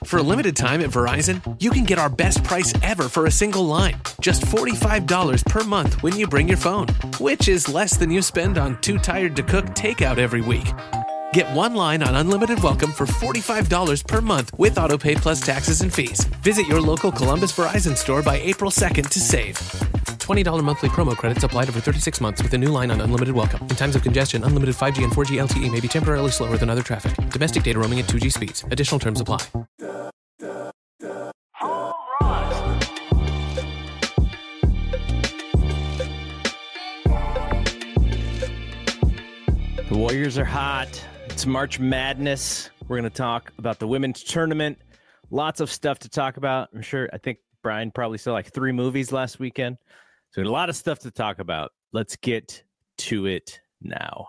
For a limited time at Verizon, you can get our best price ever for a single line. Just $45 per month when you bring your phone, which is less than you spend on Too Tired to Cook takeout every week. Get one line on Unlimited Welcome for $45 per month with AutoPay plus taxes and fees. Visit your local Columbus Verizon store by April 2nd to save. $20 monthly promo credits applied over 36 months with a new line on Unlimited Welcome. In times of congestion, unlimited 5G and 4G LTE may be temporarily slower than other traffic. Domestic data roaming at 2G speeds. Additional terms apply. The Warriors are hot. It's March Madness. We're going to talk about the women's tournament. Lots of stuff to talk about. I think Brian probably saw like 3 movies last weekend. So a lot of stuff to talk about. Let's get to it now.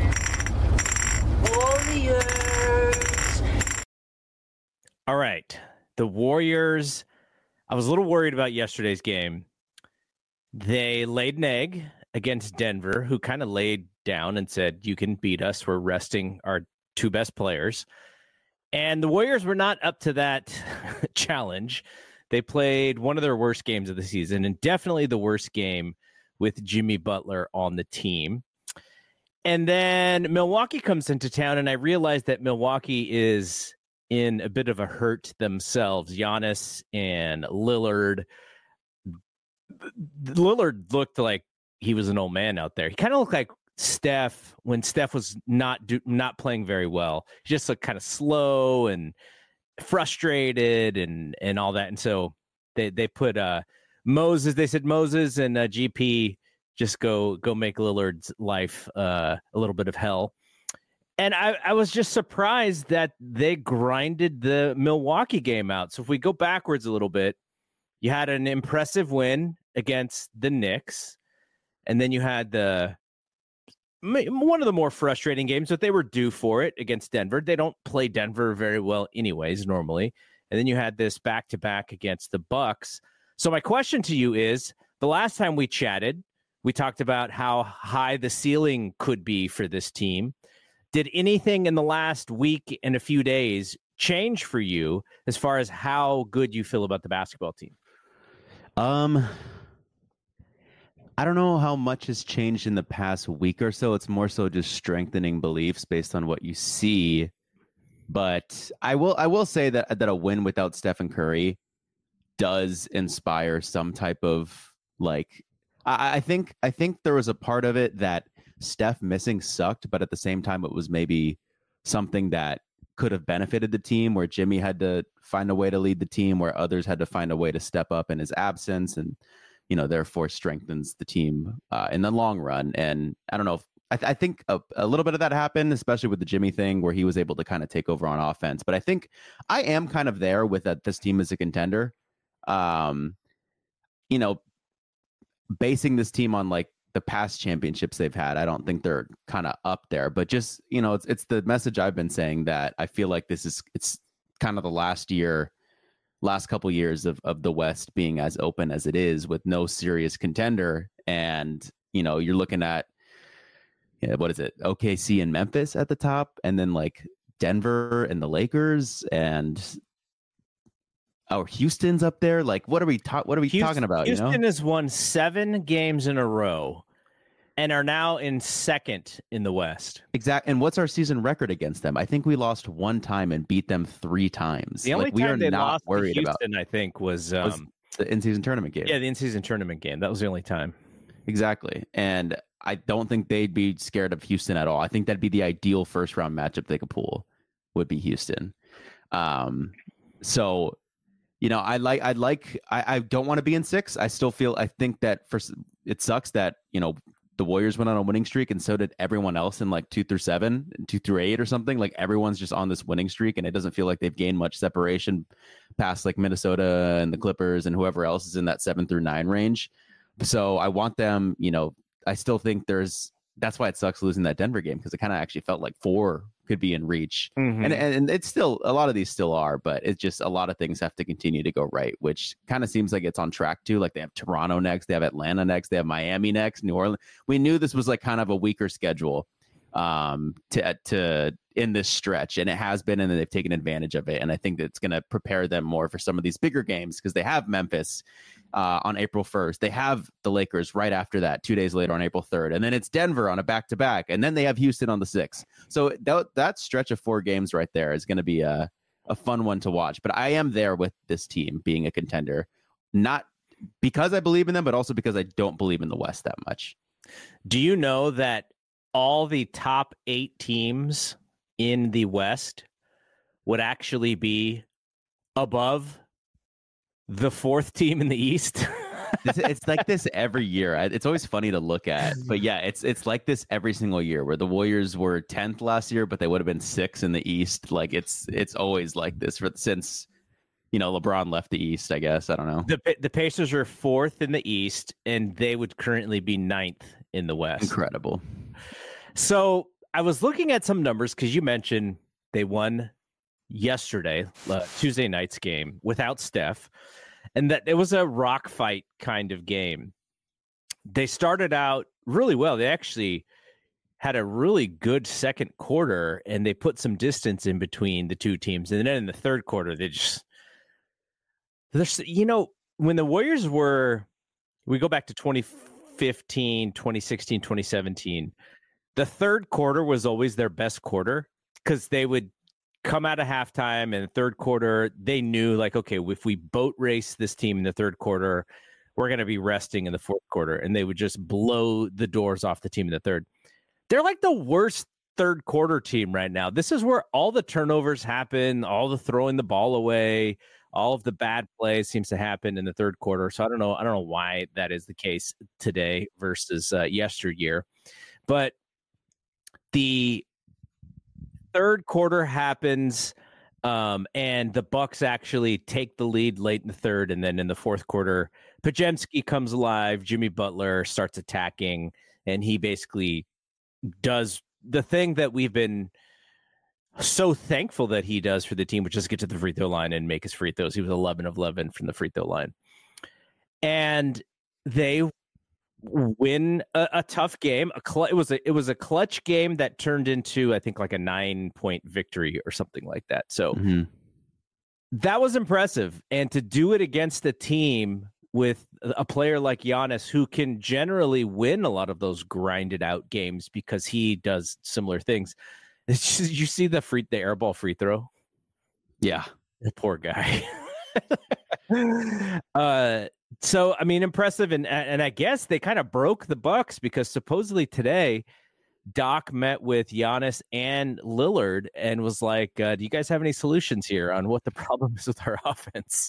Warriors. All right. The Warriors. I was a little worried about yesterday's game. They laid an egg against Denver, who kind of laid down and said, you can beat us. We're resting our 2 best players. And the Warriors were not up to that challenge. They played one of their worst games of the season, and definitely the worst game with Jimmy Butler on the team. And then Milwaukee comes into town, and I realized that Milwaukee is in a bit of a hurt themselves. Giannis and Lillard. Lillard looked like he was an old man out there. He kind of looked like Steph when Steph was not playing very well. He just looked kind of slow and frustrated and all that. And so they put Moses. They said Moses and GP just go make Lillard's life a little bit of hell. And I was just surprised that they grinded the Milwaukee game out. So if we go backwards a little bit, you had an impressive win against the Knicks, and then you had one of the more frustrating games, but they were due for it against Denver. They don't play Denver very well anyways, normally. And then you had this back-to-back against the Bucks. So my question to you is, the last time we chatted, we talked about how high the ceiling could be for this team. Did anything in the last week and a few days change for you as far as how good you feel about the basketball team? I don't know how much has changed in the past week or so. It's more so just strengthening beliefs based on what you see. But I will say that a win without Stephen Curry does inspire some type of like. I think there was a part of it that Steph missing sucked, but at the same time it was maybe something that could have benefited the team, where Jimmy had to find a way to lead the team, where others had to find a way to step up in his absence, and therefore strengthens the team in the long run. And I don't know if I think a little bit of that happened, especially with the Jimmy thing, where he was able to kind of take over on offense. But I think I am kind of there with that. This team is a contender. Basing this team on like the past championships they've had, I don't think they're kind of up there. But just it's the message I've been saying, that I feel like it's kind of the last couple years of the West being as open as it is, with no serious contender. And, you're looking at, what is it? OKC and Memphis at the top, and then like Denver and the Lakers, and Houston's up there. Like, what are we talking about? Houston has won 7 games in a row and are now in second in the West. Exactly. And what's our season record against them? I think we lost 1 time and beat them 3 times. The only time they lost to Houston, I think, was the in-season tournament game. Yeah, the in-season tournament game. That was the only time. Exactly. And I don't think they'd be scared of Houston at all. I think that'd be the ideal first-round matchup they could pull, would be Houston. So, I don't want to be in 6. I think that it sucks that, the Warriors went on a winning streak, and so did everyone else in like 2 through 7, 2 through 8 or something. Like, everyone's just on this winning streak, and it doesn't feel like they've gained much separation past like Minnesota and the Clippers and whoever else is in that 7 through 9 range. So I want them, I still think that's why it sucks losing that Denver game, because it kind of actually felt like 4 could be in reach. Mm-hmm. And it's still, a lot of these still are, but it's just a lot of things have to continue to go right, which kind of seems like it's on track too. Like, they have Toronto next, they have Atlanta next, they have Miami next, New Orleans. We knew this was like kind of a weaker schedule. to in this stretch, and it has been, and they've taken advantage of it. And I think that it's going to prepare them more for some of these bigger games because they have Memphis on April 1st. They have the Lakers right after that, 2 days later on April 3rd, and then it's Denver on a back-to-back, and then they have Houston on the 6th. So that stretch of 4 games right there is going to be a fun one to watch. But I am there with this team being a contender, not because I believe in them, but also because I don't believe in the West that much. Do you know that all the top 8 teams in the West would actually be above the 4th team in the East? It's like this every year. It's always funny to look at, but yeah, it's like this every single year where the Warriors were 10th last year, but they would have been 6th in the East. Like it's always like this since LeBron left the East, I guess. I don't know. The Pacers are 4th in the East, and they would currently be 9th in the West. Incredible. So I was looking at some numbers because you mentioned they won yesterday, Tuesday night's game without Steph, and that it was a rock fight kind of game. They started out really well. They actually had a really good second quarter, and they put some distance in between the two teams. And then in the third quarter, when the Warriors we go back to 2015, 2016, 2017, the third quarter was always their best quarter because they would come out of halftime, and the third quarter, they knew, like, okay, if we boat race this team in the third quarter, we're going to be resting in the fourth quarter, and they would just blow the doors off the team in the third. They're like the worst third quarter team right now. This is where all the turnovers happen, all the throwing the ball away, all of the bad plays seems to happen in the third quarter. So I don't know why that is the case today versus yesteryear, but the third quarter happens, and the Bucks actually take the lead late in the third, and then in the fourth quarter, Podziemski comes alive. Jimmy Butler starts attacking, and he basically does the thing that we've been so thankful that he does for the team, which is get to the free throw line and make his free throws. He was 11 of 11 from the free throw line, and they win a tough game. It was a clutch game that turned into, I think, like a 9-point victory or something like that. So that was impressive. And to do it against a team with a player like Giannis, who can generally win a lot of those grinded out games because he does similar things. It's just, you see the airball free throw? Yeah. The poor guy. So, I mean, impressive. And I guess they kind of broke the Bucks because supposedly today, Doc met with Giannis and Lillard and was like, do you guys have any solutions here on what the problem is with our offense?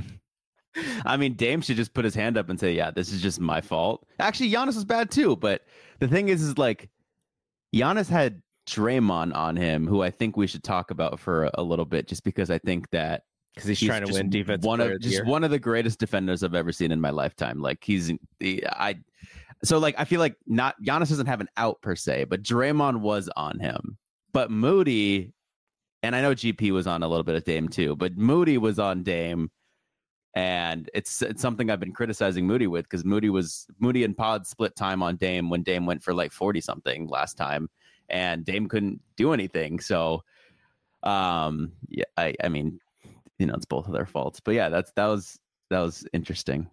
I mean, Dame should just put his hand up and say, yeah, this is just my fault. Actually, Giannis was bad too. But the thing is like, Giannis had Draymond on him, who I think we should talk about for a little bit, just because I think that because he's trying to win defense. One of the greatest defenders I've ever seen in my lifetime. Like I feel like not Giannis doesn't have an out per se, but Draymond was on him. But Moody, and I know GP was on a little bit of Dame too, but Moody was on Dame, and it's something I've been criticizing Moody with because Moody and Pod split time on Dame when Dame went for like 40 something last time, and Dame couldn't do anything. So, I mean. It's both of their faults, but yeah, that was interesting.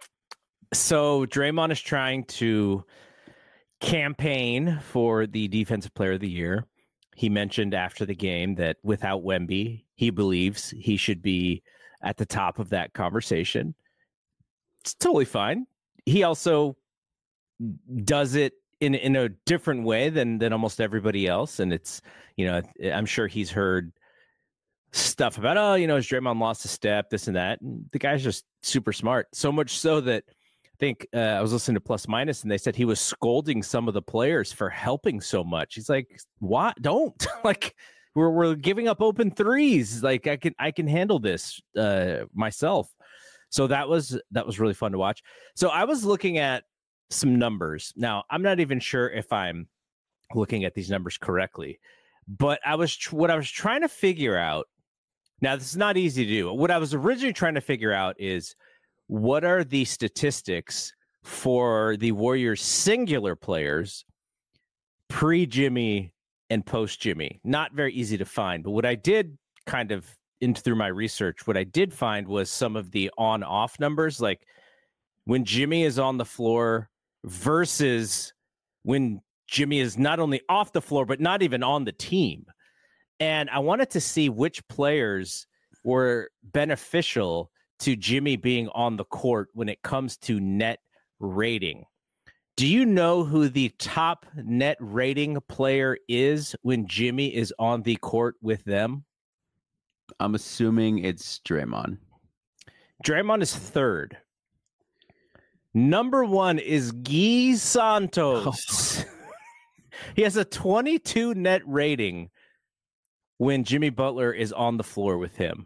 So Draymond is trying to campaign for the Defensive Player of the Year. He mentioned after the game that without Wemby, he believes he should be at the top of that conversation. It's totally fine. He also does it in a different way than almost everybody else, and it's I'm sure he's heard stuff about, has Draymond lost a step, this and that. And the guy's just super smart. So much so that I think I was listening to Plus Minus, and they said he was scolding some of the players for helping so much. He's like, "What? Don't like we're giving up open threes. Like I can handle this myself." So that was really fun to watch. So I was looking at some numbers. Now I'm not even sure if I'm looking at these numbers correctly, but what I was trying to figure out. Now, this is not easy to do. What I was originally trying to figure out is what are the statistics for the Warriors singular players pre-Jimmy and post-Jimmy. Not very easy to find, but what I did kind of through my research, what I did find was some of the on-off numbers, like when Jimmy is on the floor versus when Jimmy is not only off the floor, but not even on the team. And I wanted to see which players were beneficial to Jimmy being on the court when it comes to net rating. Do you know who the top net rating player is when Jimmy is on the court with them? I'm assuming it's Draymond. Draymond is third. Number one is Guy Santos. He has a 22 net rating when Jimmy Butler is on the floor with him.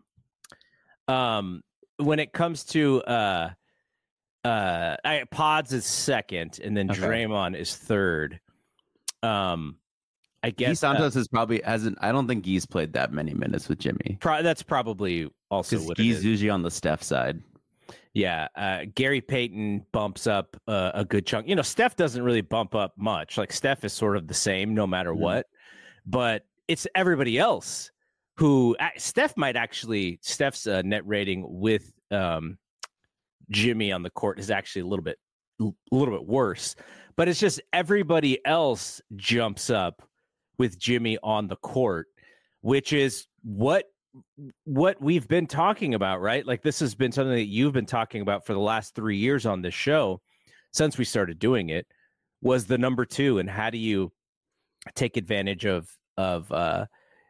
When it comes to Pods is second, and then Draymond is third. I guess Guy Santos hasn't. I don't think Guy's played that many minutes with Jimmy. That's probably also what Guy's it is. usually on the Steph side. Yeah, Gary Payton bumps up a good chunk. You know, Steph doesn't really bump up much. Like Steph is sort of the same no matter what, but it's everybody else who Steph's net rating with Jimmy on the court is actually a little bit worse, but it's just everybody else jumps up with Jimmy on the court, which is what we've been talking about, right? Like this has been something that you've been talking about for the last 3 years on this show since we started doing it, was the number two, and how do you take advantage of a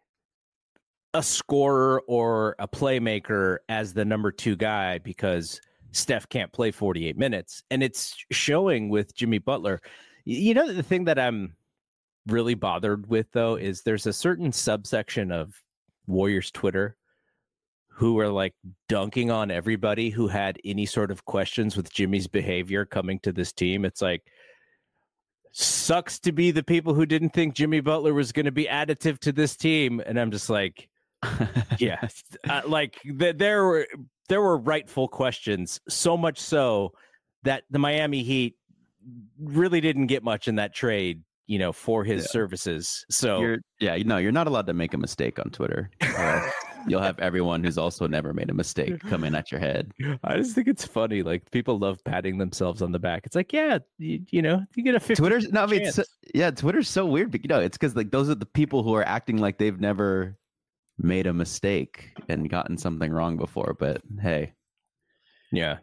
scorer or a playmaker as the number two guy, because Steph can't play 48 minutes. And it's showing with Jimmy Butler. You know, the thing that I'm really bothered with, though, is there's a certain subsection of Warriors Twitter who are like dunking on everybody who had any sort of questions with Jimmy's behavior coming to this team. It's like, sucks to be the people who didn't think Jimmy Butler was going to be additive to this team. And I'm just like, yeah, like there were rightful questions, so much so that the Miami Heat really didn't get much in that trade, you know, for his services. So you're not allowed to make a mistake on Twitter. You'll have everyone who's also never made a mistake come in at your head. I just think it's funny. Like people love patting themselves on the back. It's like, yeah, you know, you get a 50 Twitter's no, I mean, chance. Twitter's so weird, but you know, it's because like those are the people who are acting like they've never made a mistake and gotten something wrong before. But hey, yeah.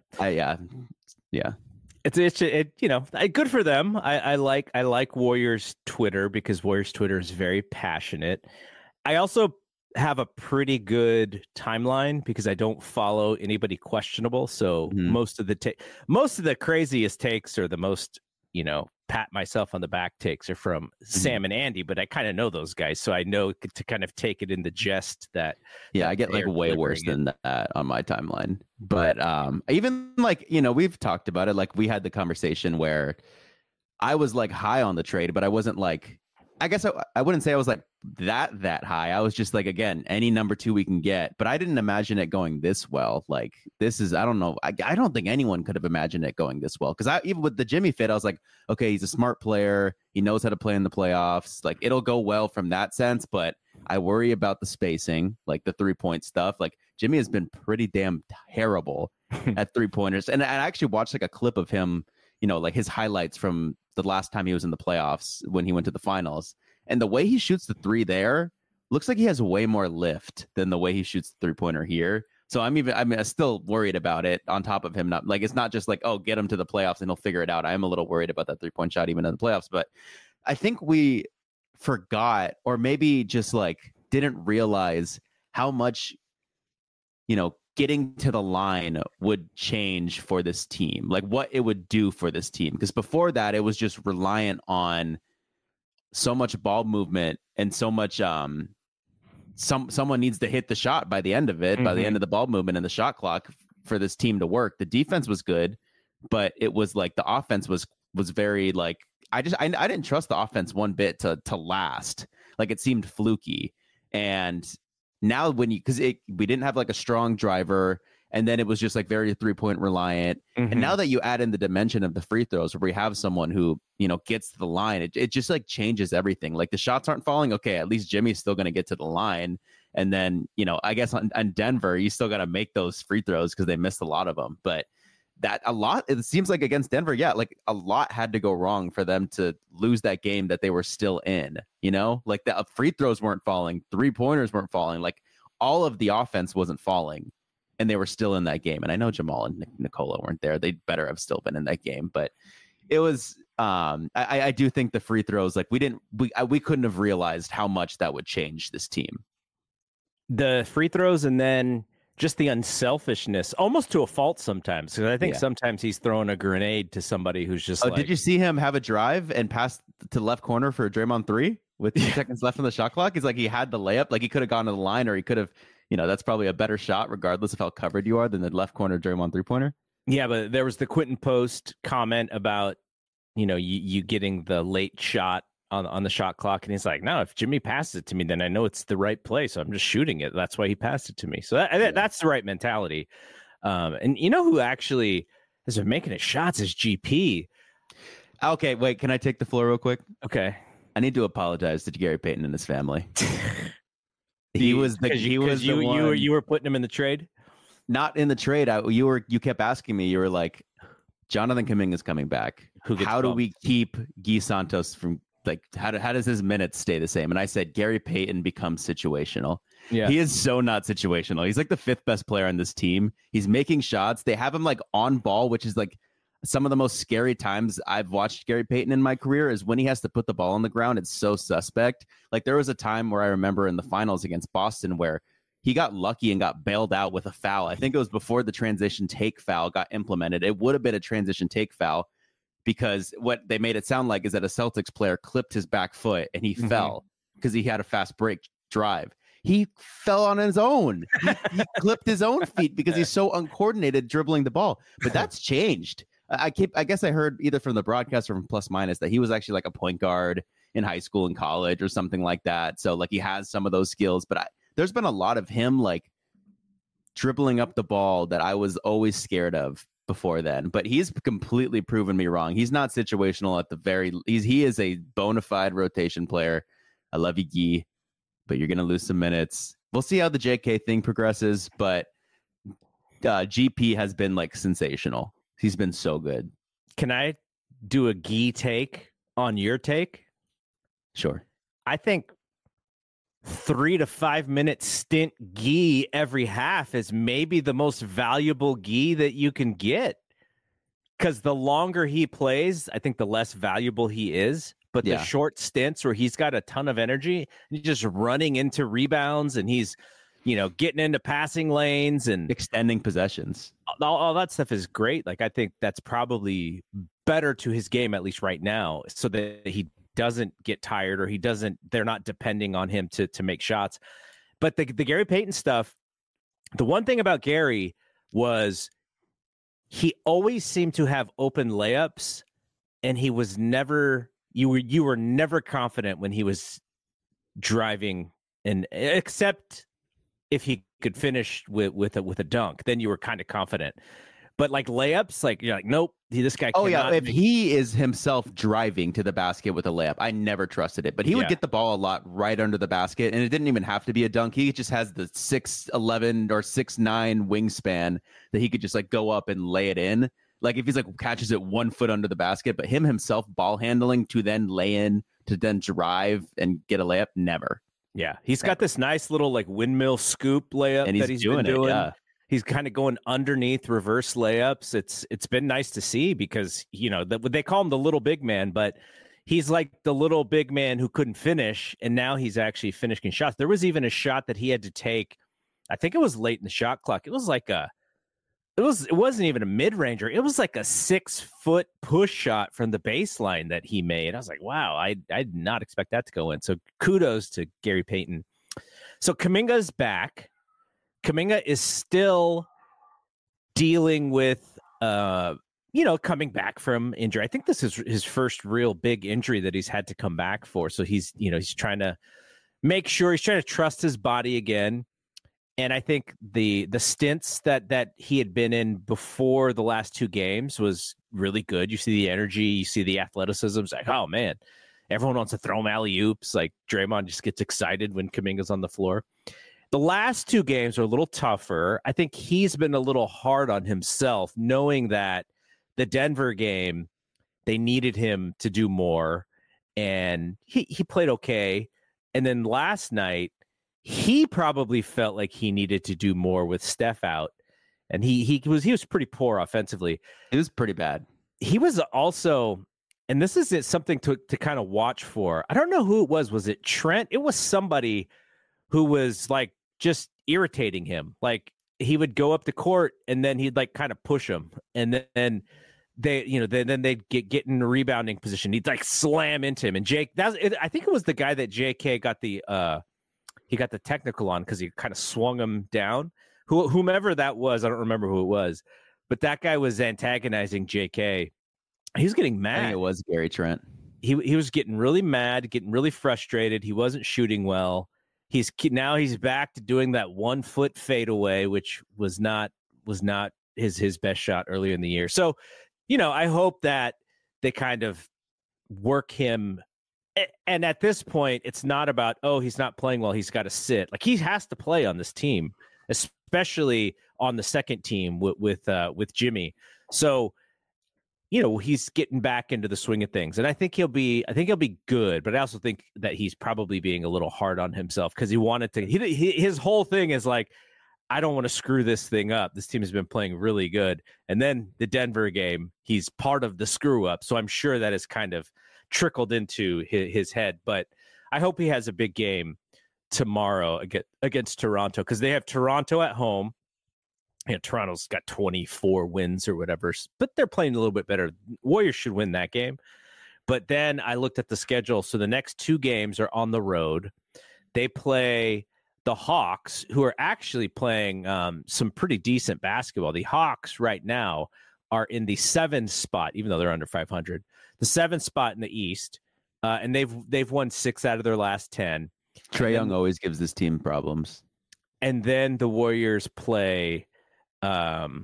It's you know, good for them. I like Warriors Twitter because Warriors Twitter is very passionate. I also have a pretty good timeline because I don't follow anybody questionable. So most of the craziest takes, or the most, you know, pat myself on the back takes, are from Sam and Andy, but I kind of know those guys, so I know to kind of take it in the jest that I get like way worse than that on my timeline. But even like, you know, we've talked about it, like we had the conversation where I was like high on the trade, but I wasn't like, I guess I wouldn't say I was like that high. I was just like, again, any number two we can get, but I didn't imagine it going this well. Like this is, I don't know. I don't think anyone could have imagined it going this well. Cause even with the Jimmy fit, I was like, okay, he's a smart player. He knows how to play in the playoffs. Like it'll go well from that sense, but I worry about the spacing, like the 3-point stuff. Like Jimmy has been pretty damn terrible at 3-pointers. And I actually watched like a clip of him, you know, like his highlights from the last time he was in the playoffs when he went to the finals. And the way he shoots the three there looks like he has way more lift than the way he shoots the 3-pointer here. So I'm still worried about it, on top of him not, like, it's not just like, oh, get him to the playoffs and he'll figure it out. I am a little worried about that 3-point shot even in the playoffs. But I think we forgot, or maybe just like didn't realize how much, you know, getting to the line would change for this team, like what it would do for this team. Because before that, it was just reliant on so much ball movement and so much someone needs to hit the shot by the end of it, by the end of the ball movement and the shot clock for this team to work. The defense was good, but it was like the offense was very like, I didn't trust the offense one bit to last. Like it seemed fluky. And now because we didn't have like a strong driver, And then it was just like very 3-point reliant. Mm-hmm. And now that you add in the dimension of the free throws, where we have someone who, gets to the line, it just like changes everything. Like the shots aren't falling. Okay, at least Jimmy's still going to get to the line. And then, I guess on Denver, you still got to make those free throws because they missed a lot of them. But it seems like against Denver, like a lot had to go wrong for them to lose that game that they were still in, like the free throws weren't falling, 3-pointers weren't falling, like all of the offense wasn't falling, and they were still in that game. And I know Jamal and Nikola weren't there. They better have still been in that game, but it was, I do think the free throws, like we couldn't have realized how much that would change this team. The free throws, and then just the unselfishness, almost to a fault sometimes. Because I think sometimes he's throwing a grenade to somebody who's just did you see him have a drive and pass to left corner for a Draymond 3 with 2 seconds left on the shot clock? It's like he had the layup. Like he could have gone to the line, or he could have, that's probably a better shot regardless of how covered you are than the left corner Draymond 3-pointer. Yeah, but there was the Quentin Post comment about, you getting the late shot on the shot clock, and he's like, no, if Jimmy passes it to me, then I know it's the right play, so I'm just shooting it. That's why he passed it to me. So that's the right mentality. And who actually has been making his shots is GP. Okay, wait, can I take the floor real quick? Okay, I need to apologize to Gary Payton and his family. You were putting him in the trade. Not in the trade. You kept asking me. You were like, Jonathan Kuminga's coming back. How do we keep Guy Santos from? Like, how does his minutes stay the same? And I said, Gary Payton becomes situational. Yeah. He is so not situational. He's like the 5th best player on this team. He's making shots. They have him like on ball, which is like some of the most scary times I've watched Gary Payton in my career is when he has to put the ball on the ground. It's so suspect. Like there was a time where I remember in the finals against Boston where he got lucky and got bailed out with a foul. I think it was before the transition take foul got implemented. It would have been a transition take foul, because what they made it sound like is that a Celtics player clipped his back foot and he fell because he had a fast break drive. He fell on his own. He clipped his own feet because he's so uncoordinated dribbling the ball. But that's changed. I guess I heard either from the broadcast or from Plus Minus that he was actually like a point guard in high school and college or something like that. So like he has some of those skills. But there's been a lot of him like dribbling up the ball that I was always scared of before then, but he's completely proven me wrong. He's not situational at the he is a bona fide rotation player. I love you, Guy, but you're going to lose some minutes. We'll see how the JK thing progresses, but GP has been like sensational. He's been so good. Can I do a Guy take on your take? Sure. I think 3 to 5 minute stint Guy every half is maybe the most valuable Guy that you can get, because the longer he plays, I think the less valuable he is. But the short stints where he's got a ton of energy, he's just running into rebounds and he's getting into passing lanes and extending possessions, all that stuff is great. Like I think that's probably better to his game, at least right now, so that he doesn't get tired, or they're not depending on him to make shots. But the Gary Payton stuff, the one thing about Gary was he always seemed to have open layups, and he was never, you were never confident when he was driving, and except if he could finish with a dunk, then you were kind of confident. But like layups, like you're like, nope, this guy. Oh yeah, if he is himself driving to the basket with a layup, I never trusted it. But he would get the ball a lot right under the basket, and it didn't even have to be a dunk. He just has the 6'11" or 6'9" wingspan that he could just like go up and lay it in. Like if he's like catches it 1 foot under the basket, but him himself ball handling to then lay in to then drive and get a layup, never. Yeah, he's got this nice little like windmill scoop layup and that he's been doing. Yeah. He's kind of going underneath reverse layups. It's been nice to see because, they call him the little big man, but he's like the little big man who couldn't finish, and now he's actually finishing shots. There was even a shot that he had to take. I think it was late in the shot clock. It was like it wasn't even a mid-ranger. It was like a 6-foot push shot from the baseline that he made. I was like, wow, I did not expect that to go in. So kudos to Gary Payton. So Kuminga's back. Kuminga is still dealing with, coming back from injury. I think this is his first real big injury that he's had to come back for. So he's trying to make sure, he's trying to trust his body again. And I think the stints that he had been in before the last two games was really good. You see the energy, you see the athleticism. It's like, oh man, everyone wants to throw him alley-oops. Like Draymond just gets excited when Kuminga's on the floor. The last two games are a little tougher. I think he's been a little hard on himself, knowing that the Denver game, they needed him to do more, and he played okay. And then last night, he probably felt like he needed to do more with Steph out, and he was pretty poor offensively. It was pretty bad. He was also, and this is something to kind of watch for. I don't know who it was. Was it Trent? It was somebody who was like just irritating him. Like he would go up the court and then he'd like kind of push him, and then they, then they'd get in a rebounding position. He'd like slam into him, and I think it was the guy that JK got the technical on because he kind of swung him down. Whomever that was, I don't remember who it was, but that guy was antagonizing JK. He was getting mad. I think it was Gary Trent. He was getting really mad, getting really frustrated. He wasn't shooting well. He's back to doing that 1 foot fadeaway, which was not his best shot earlier in the year. So, I hope that they kind of work him. And at this point, it's not about, oh, he's not playing well, he's got to sit. Like he has to play on this team, especially on the second team with Jimmy. So, he's getting back into the swing of things, and I think he'll be good. But I also think that he's probably being a little hard on himself because he wanted to. His whole thing is like, I don't want to screw this thing up. This team has been playing really good, and then the Denver game, he's part of the screw up. So I'm sure that has kind of trickled into his head. But I hope he has a big game tomorrow against Toronto, because they have Toronto at home. Toronto's got 24 wins or whatever, but they're playing a little bit better. Warriors should win that game. But then I looked at the schedule. So the next two games are on the road. They play the Hawks, who are actually playing some pretty decent basketball. The Hawks right now are in the 7th spot, even though they're under 500. The 7th spot in the East, and they've won 6 out of their last 10. Trae Young always gives this team problems. And then the Warriors play the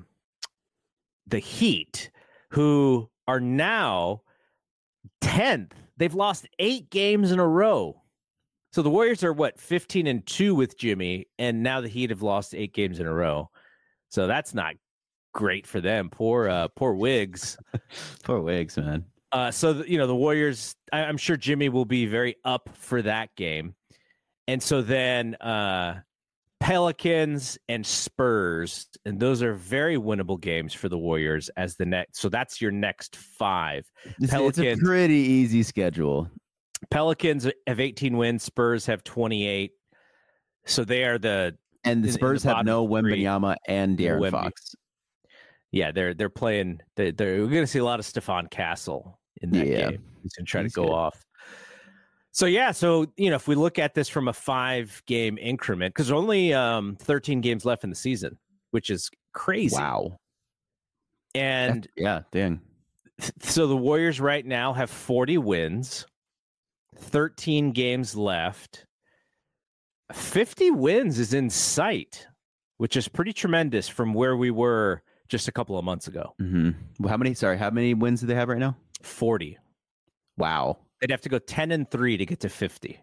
Heat, who are now 10th. They've lost 8 games in a row. So the Warriors are 15-2 with Jimmy, and now the Heat have lost 8 games in a row. So that's not great for them. Poor Wiggs. Poor Wiggs, man. So the Warriors, I'm sure Jimmy will be very up for that game. And so then Pelicans and Spurs, and those are very winnable games for the Warriors as the next. So that's your next 5. It's a pretty easy schedule. Pelicans have 18 wins. Spurs have 28. So they are the Spurs have no Wembanyama and De'Aaron Fox. Yeah, they're playing. We're going to see a lot of Stephon Castle in that game. He's going to try to go off. So, if we look at this from a 5-game increment, because there's only 13 games left in the season, which is crazy. Wow. And dang. So the Warriors right now have 40 wins, 13 games left. 50 wins is in sight, which is pretty tremendous from where we were just a couple of months ago. Mm-hmm. How many wins do they have right now? 40. Wow. They'd have to go 10-3 to get to 50.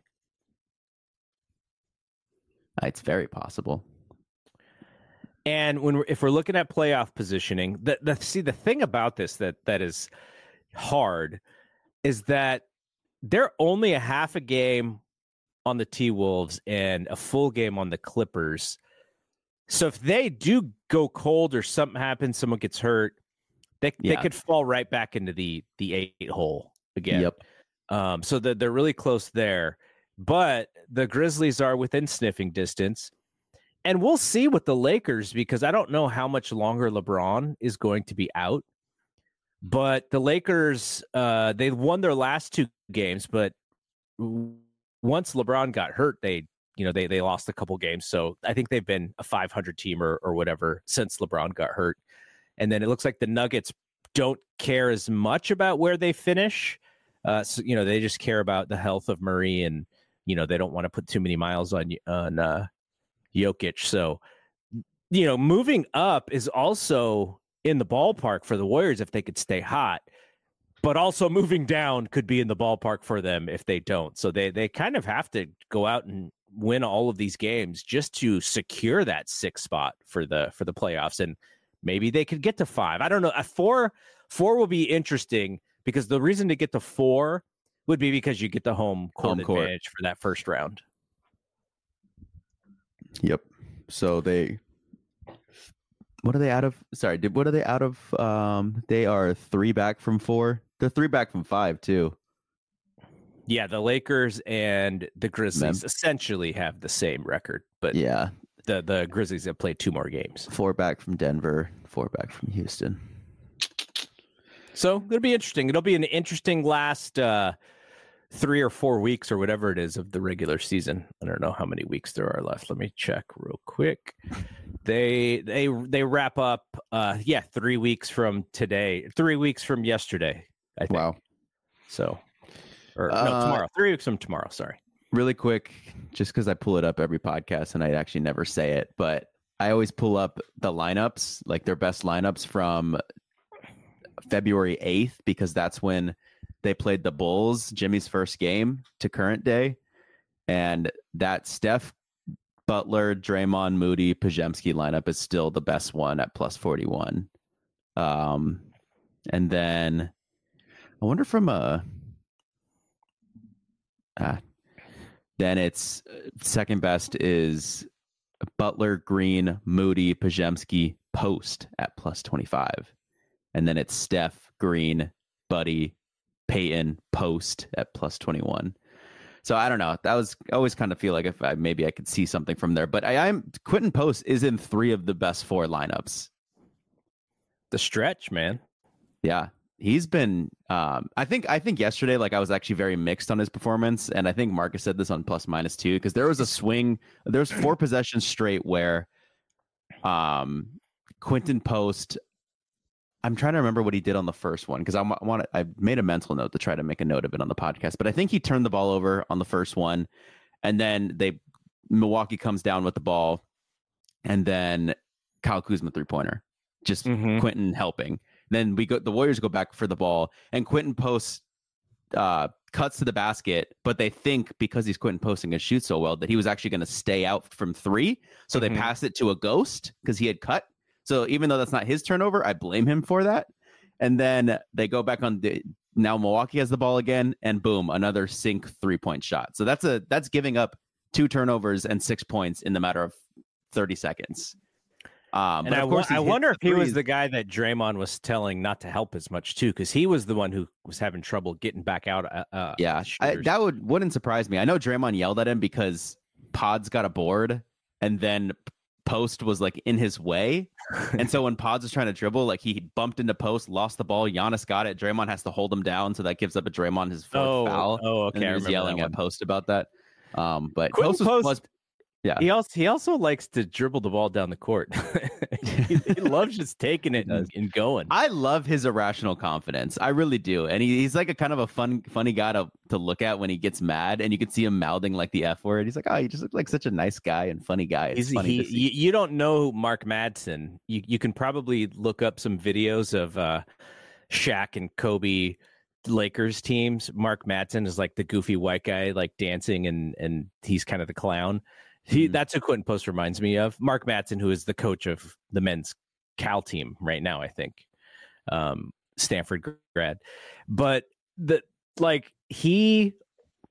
It's very possible. And if we're looking at playoff positioning, the thing about this that is hard is that they're only a half a game on the T-Wolves and a full game on the Clippers. So if they do go cold or something happens, someone gets hurt, they could fall right back into the 8 hole again. Yep. So they're really close there. But the Grizzlies are within sniffing distance. And we'll see with the Lakers, because I don't know how much longer LeBron is going to be out. But the Lakers, they won their last 2 games, but once LeBron got hurt, they lost a couple games. So I think they've been a 500 team or whatever since LeBron got hurt. And then it looks like the Nuggets don't care as much about where they finish. So, they just care about the health of Murray, and, they don't want to put too many miles on Jokic. So, moving up is also in the ballpark for the Warriors if they could stay hot, but also moving down could be in the ballpark for them if they don't. So they kind of have to go out and win all of these games just to secure that 6th spot for the playoffs. And maybe they could get to 5. I don't know. A 4 will be interesting because the reason to get to 4 would be because you get the home court advantage for that first round. Yep. So what are they out of? Sorry, what are they out of? They are 3 back from 4. They're 3 back from 5 too. Yeah, the Lakers and the Grizzlies essentially have the same record, but yeah, the Grizzlies have played 2 more games. 4 back from Denver, 4 back from Houston. So it'll be interesting. It'll be an interesting last 3 or 4 weeks or whatever it is of the regular season. I don't know how many weeks there are left. Let me check real quick. They wrap up 3 weeks from today, 3 weeks from yesterday, I think. Wow. So no, tomorrow. 3 weeks from tomorrow, sorry. Really quick, just because I pull it up every podcast and I actually never say it, but I always pull up the lineups, like their best lineups from February 8th, because that's when they played the Bulls, Jimmy's first game to current day. And that Steph, Butler, Draymond, Moody, Podziemski lineup is still the best one at plus 41. And then I wonder then it's second best is Butler, Green, Moody, Podziemski, Post at plus 25. And then it's Steph, Green, Buddy, Peyton, Post at plus 21. So I don't know. I always kind of feel like maybe I could see something from there. But Quentin Post is in 3 of the best 4 lineups. The stretch, man. Yeah. He's been I think yesterday, like, I was actually very mixed on his performance, and I think Marcus said this on plus minus 2, because there was a swing, there's 4 possessions straight where Quentin Post, I'm trying to remember what he did on the first one, because I made a mental note to try to make a note of it on the podcast, but I think he turned the ball over on the first one, and then Milwaukee comes down with the ball, and then Kyle Kuzma 3-pointer, just Quentin helping. Then the Warriors go back for the ball, and Quentin Post cuts to the basket, but they think because he's Quentin Post and can shoot so well that he was actually going to stay out from 3. So they pass it to a ghost because he had cut. So even though that's not his turnover, I blame him for that. And then they go back on now Milwaukee has the ball again, and boom, another sink 3-point shot. So that's giving up 2 turnovers and 6 points in the matter of 30 seconds. And I wonder if he was the guy that Draymond was telling not to help as much too, because he was the one who was having trouble getting back out. That wouldn't surprise me. I know Draymond yelled at him because Pods got a board, and then Post was like in his way, and so when Pods was trying to dribble, like he bumped into Post, lost the ball. Giannis got it. Draymond has to hold him down, so that gives up a Draymond his 4th foul. Oh, okay. And he was yelling at Post about that. But Post was. Yeah. He also likes to dribble the ball down the court. he loves just taking it and going. I love his irrational confidence. I really do. And he's like a kind of a funny guy to look at when he gets mad, and you can see him mouthing like the F word. He's like, oh, you just look like such a nice guy and funny guy. It's funny to see. You don't know Mark Madsen. You can probably look up some videos of Shaq and Kobe Lakers teams. Mark Madsen is like the goofy white guy, like dancing, and he's kind of the clown. That's who Quentin Post reminds me of. Mark Madsen, who is the coach of the men's Cal team right now, I think. Stanford grad. But he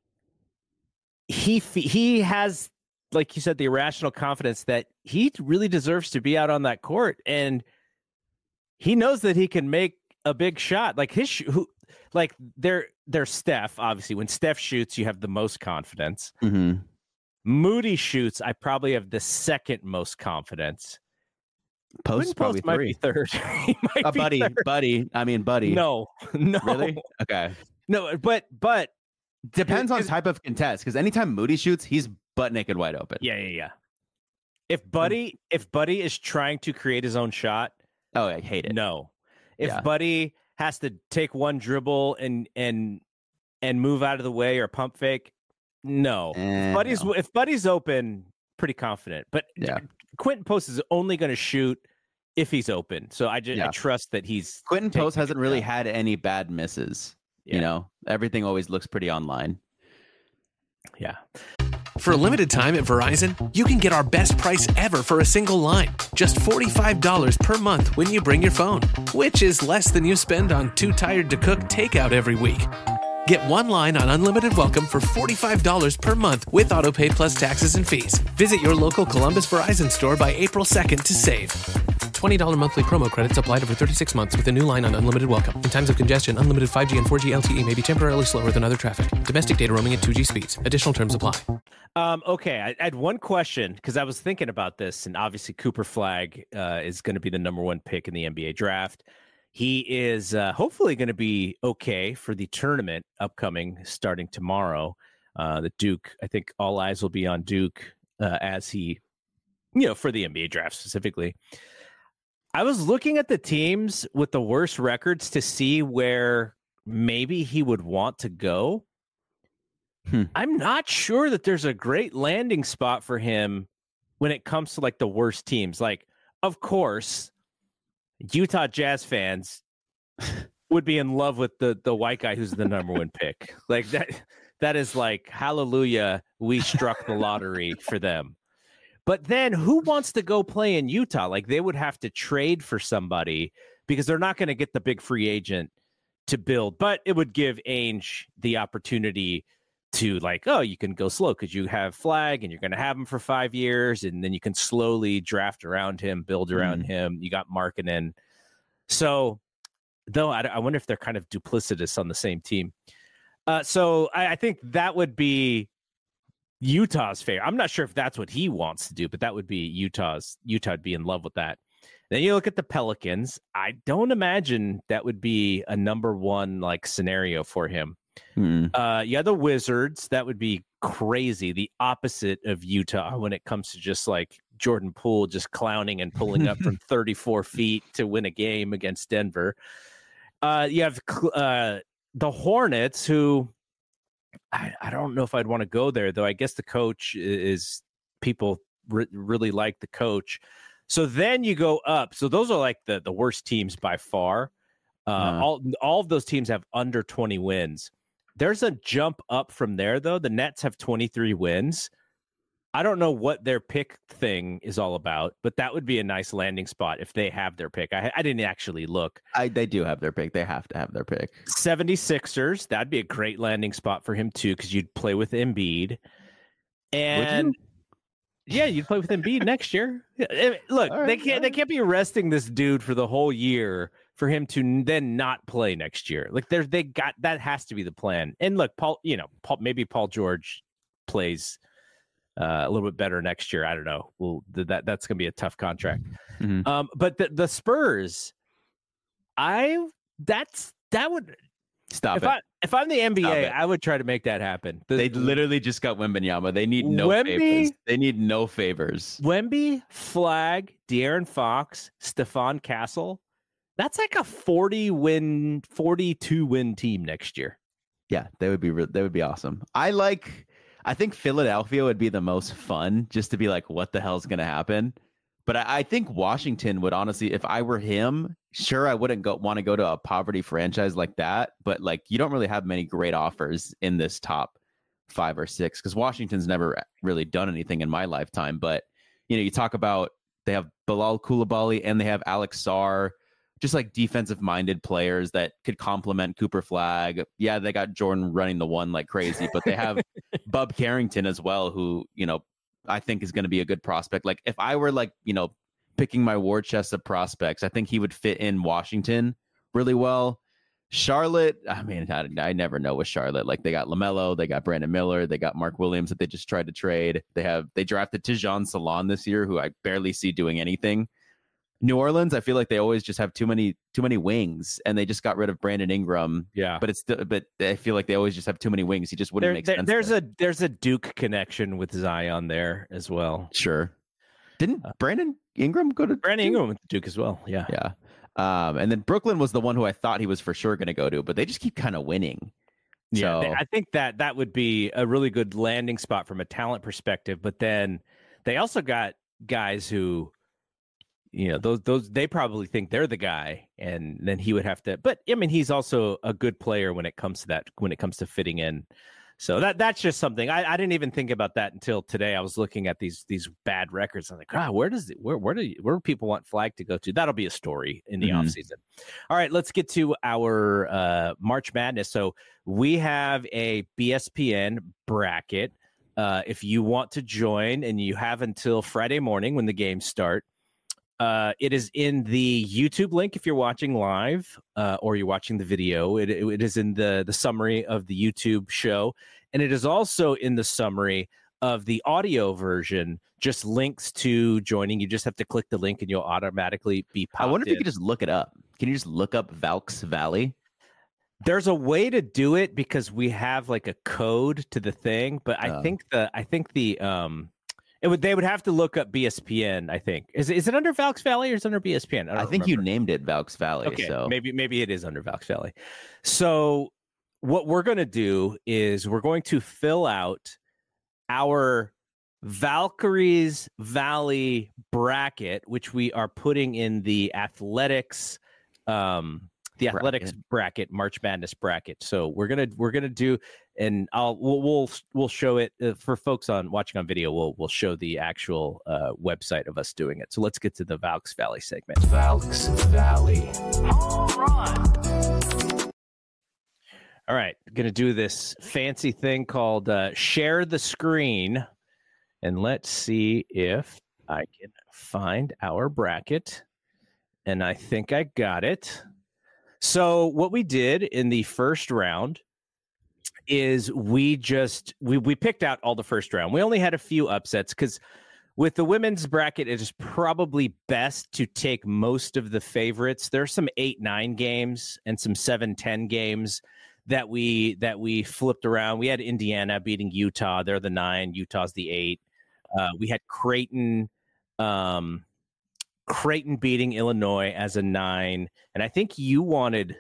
has, like you said, the irrational confidence that he really deserves to be out on that court, and he knows that he can make a big shot. Like they're Steph, obviously. When Steph shoots, you have the most confidence. Moody shoots, I probably have the second most confidence. Post probably might 3. Be third. He might be Buddy. Buddy. No. Really? Okay. No, but depends on type of contest, because anytime Moody shoots, he's butt naked wide open. Yeah. If Buddy is trying to create his own shot, I hate it. No. If Buddy has to take one dribble and move out of the way or pump fake, no. If Buddy's open, pretty confident. But Yeah. Quentin Post is only going to shoot if he's open. So I trust that he's Quentin Post hasn't really had any bad misses. Yeah. You know, everything always looks pretty online. Yeah. For a limited time at Verizon, you can get our best price ever for a single line. Just $45 per month when you bring your phone, which is less than you spend on Too Tired to Cook takeout every week. Get one line on Unlimited Welcome for $45 per month with autopay plus taxes and fees. Visit your local Columbus Verizon store by April 2nd to save. $20 monthly promo credits applied over 36 months with a new line on Unlimited Welcome. In times of congestion, unlimited 5G and 4G LTE may be temporarily slower than other traffic. Domestic data roaming at 2G speeds. Additional terms apply. Okay, I had one question because I was thinking about this, and obviously Cooper Flagg is going to be the number one pick in the NBA draft. He is hopefully going to be okay for the tournament upcoming starting tomorrow. The Duke, I think all eyes will be on Duke as he, for the NBA draft specifically. I was looking at the teams with the worst records to see where maybe he would want to go. I'm not sure that there's a great landing spot for him when it comes to like the worst teams. Like, of course, Utah Jazz fans would be in love with the white guy who's the number one pick. Like that is like, hallelujah, we struck the lottery for them. But then who wants to go play in Utah? Like they would have to trade for somebody because they're not going to get the big free agent to build. But it would give Ainge the opportunity to like, oh, you can go slow because you have Flagg and you're going to have him for 5 years. And then you can slowly draft around him, build around him. You got Markkanen. So though, I wonder if they're kind of duplicitous on the same team. So I think that would be Utah's favorite. I'm not sure if that's what he wants to do, but that would be Utah'd be in love with that. Then you look at the Pelicans. I don't imagine that would be a number one like scenario for him. The Wizards, that would be crazy. The opposite of Utah when it comes to just like Jordan Poole just clowning and pulling up from 34 feet to win a game against Denver. You have the Hornets, who I don't know if I'd want to go there, though. I guess the coach is people really like the coach. So then you go up. So those are like the worst teams by far. All of those teams have under 20 wins. There's a jump up from there, though. The Nets have 23 wins. I don't know what their pick thing is all about, but that would be a nice landing spot if they have their pick. I didn't actually look. They do have their pick. They have to have their pick. 76ers, that'd be a great landing spot for him, too, because you'd play with Embiid. And yeah, you'd play with Embiid next year. Look, they can't be arresting this dude for the whole year for him to then not play next year. Like that has to be the plan. And look, maybe Paul George plays a little bit better next year. I don't know. That's going to be a tough contract. But the Spurs, that would stop if it. If I'm the NBA, I would try to make that happen. They literally just got Wembanyama. They need no favors. They need no favors. Wemby, Flagg, De'Aaron Fox, Stephon Castle. That's like a 42 win team next year. Yeah, they would be awesome. I think Philadelphia would be the most fun, just to be like, what the hell's going to happen? But I think Washington would honestly, if I were him, sure, I wouldn't want to go to a poverty franchise like that. But like, you don't really have many great offers in this top 5 or 6 because Washington's never really done anything in my lifetime. But, you talk about they have Bilal Coulibaly and they have Alex Sarr, just like defensive minded players that could complement Cooper Flagg. Yeah, they got Jordan running the one like crazy, but they have Bub Carrington as well, who, I think is going to be a good prospect. Like if I were like, picking my war chest of prospects, I think he would fit in Washington really well. Charlotte, I mean, I never know with Charlotte. Like they got LaMelo, they got Brandon Miller, they got Mark Williams that they just tried to trade. They drafted Tijan Salon this year, who I barely see doing anything. New Orleans, I feel like they always just have too many wings, and they just got rid of Brandon Ingram. Yeah, but I feel like they always just have too many wings. He just wouldn't make sense. There's a Duke connection with Zion there as well. Sure. Didn't Brandon Ingram go to Brandon Ingram went to Duke as well? Yeah, yeah. And then Brooklyn was the one who I thought he was for sure going to go to, but they just keep kind of winning. Yeah, I think that would be a really good landing spot from a talent perspective. But then They also got guys who, those they probably think they're the guy, and then he would have to. But I mean, he's also a good player when it comes to that. When it comes to fitting in, so that's just something I didn't even think about that until today. I was looking at these bad records. I'm like, where do people want Flag to go to? That'll be a story in the offseason. All right, let's get to our March Madness. So we have a BSPN bracket. If you want to join, and you have until Friday morning when the games start, it is in the YouTube link if you're watching live, or you're watching the video. It is in the summary of the YouTube show, and it is also in the summary of the audio version. Just links to joining. You just have to click the link, and you'll automatically be popped I wonder if you in. could just look it up. Can you just look up Valks Valley? There's a way to do it because we have like a code to the thing, but I think they would have to look up BSPN. I think is it under Valks Valley or is it under BSPN? I think you named it Valks Valley. Okay, so maybe it is under Valks Valley. So what we're going to do is we're going to fill out our Valkyries Valley bracket, which we are putting in the athletics. Athletics bracket, March Madness bracket. So we're gonna do, and we'll show it for folks watching on video. We'll show the actual website of us doing it. So let's get to the Valks Valley segment. Valks Valley. All right, gonna do this fancy thing called share the screen, and let's see if I can find our bracket. And I think I got it. So what we did in the first round is we picked out all the first round. We only had a few upsets because with the women's bracket, it is probably best to take most of the favorites. There's some 8-9 games and some 7-10 games that we flipped around. We had Indiana beating Utah. They're the 9. Utah's the 8. We had Creighton beating Illinois as a 9, and I think you wanted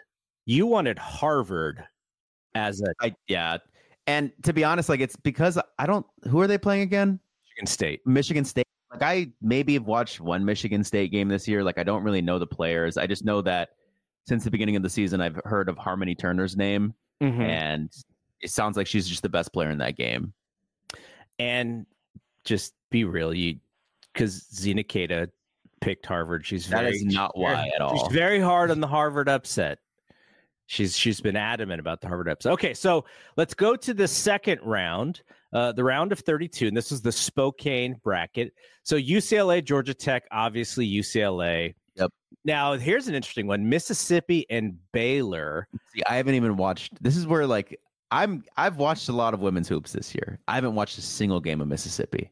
Harvard as a yeah. And to be honest, like it's because who are they playing again? Michigan State. Like I maybe have watched one Michigan State game this year. Like I don't really know the players. I just know that since the beginning of the season, I've heard of Harmony Turner's name, and it sounds like she's just the best player in that game. And just be real, because Zena Keita picked Harvard. That is not why at all. She's very hard on the Harvard upset. She's been adamant about the Harvard upset. Okay, so let's go to the second round, the round of 32, and this is the Spokane bracket. So UCLA, Georgia Tech, obviously UCLA. Yep. Now here's an interesting one: Mississippi and Baylor. See, I haven't even watched. This is where like I've watched a lot of women's hoops this year. I haven't watched a single game of Mississippi.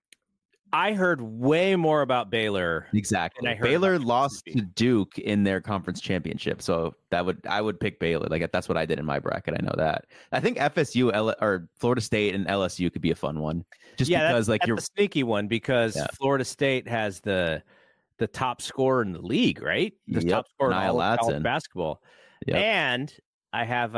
I heard way more about Baylor. Exactly. Baylor lost to Duke in their conference championship. So I would pick Baylor. Like that's what I did in my bracket. I know that. I think FSU or Florida State and LSU could be a fun one. Just because that's a sneaky one because Florida State has the top scorer in the league, right? The top scorer in all basketball. Yep. And I have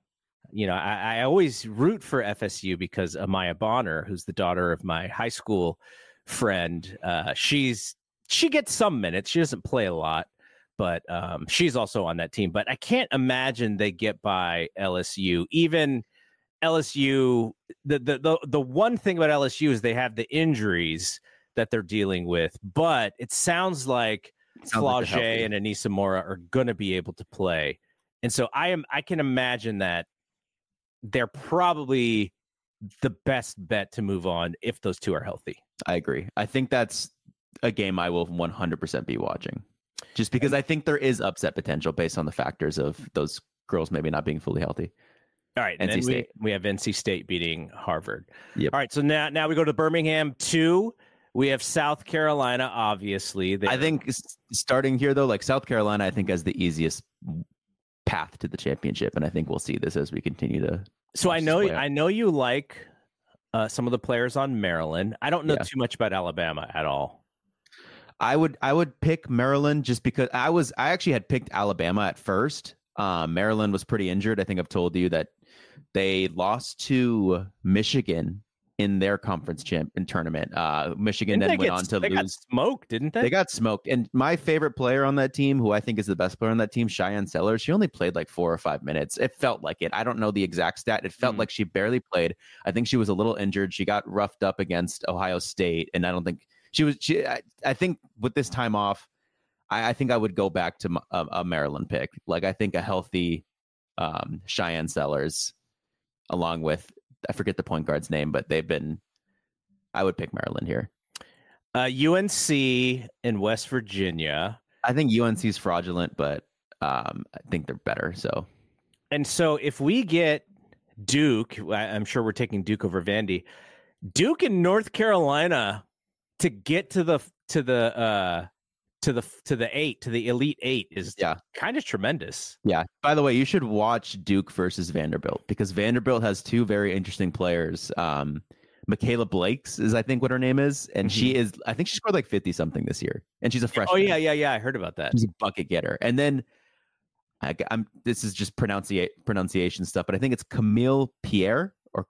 I always root for FSU because Amaya Bonner, who's the daughter of my high school friend, she gets some minutes. She doesn't play a lot, but she's also on that team. But I can't imagine they get by LSU. Even LSU, the one thing about LSU is they have the injuries that they're dealing with. But it sounds like Flau'jae and Anissa Mora are going to be able to play, and so I can imagine that they're probably the best bet to move on if those two are healthy. I agree. I think that's a game I will 100% be watching just because I think there is upset potential based on the factors of those girls maybe not being fully healthy. All right. And then we have NC State beating Harvard. Yep. All right. So now we go to Birmingham 2. We have South Carolina, obviously. I think starting here, though, like South Carolina, I think has the easiest path to the championship. And I think we'll see this as we continue to. So I know you like some of the players on Maryland. I don't know too much about Alabama at all. I would pick Maryland just because I actually had picked Alabama at first. Maryland was pretty injured. I think I've told you that they lost to Michigan in their conference tournament. Michigan Didn't then went on to they lose. got smoked, didn't they? They got smoked. And my favorite player on that team, who I think is the best player on that team, Cheyenne Sellers, she only played like 4 or 5 minutes. It felt like it. I don't know the exact stat. It felt like she barely played. I think she was a little injured. She got roughed up against Ohio State, and I don't think I think with this time off, I think I would go back to a Maryland pick. Like, I think a healthy Cheyenne Sellers, along with, I forget the point guard's name, but I would pick Maryland here. UNC in West Virginia. I think UNC's fraudulent, but I think they're better. So if we get Duke, I'm sure we're taking Duke over Vandy. Duke in North Carolina to get to the Elite Eight is kind of tremendous. Yeah. By the way, you should watch Duke versus Vanderbilt, because Vanderbilt has 2 very interesting players. Michaela Blakes is, I think, what her name is, and I think she scored like 50 something this year, and she's a freshman. Oh yeah. I heard about that. She's a bucket getter. And then this is just pronunciation stuff, but I think it's Camille Pierre.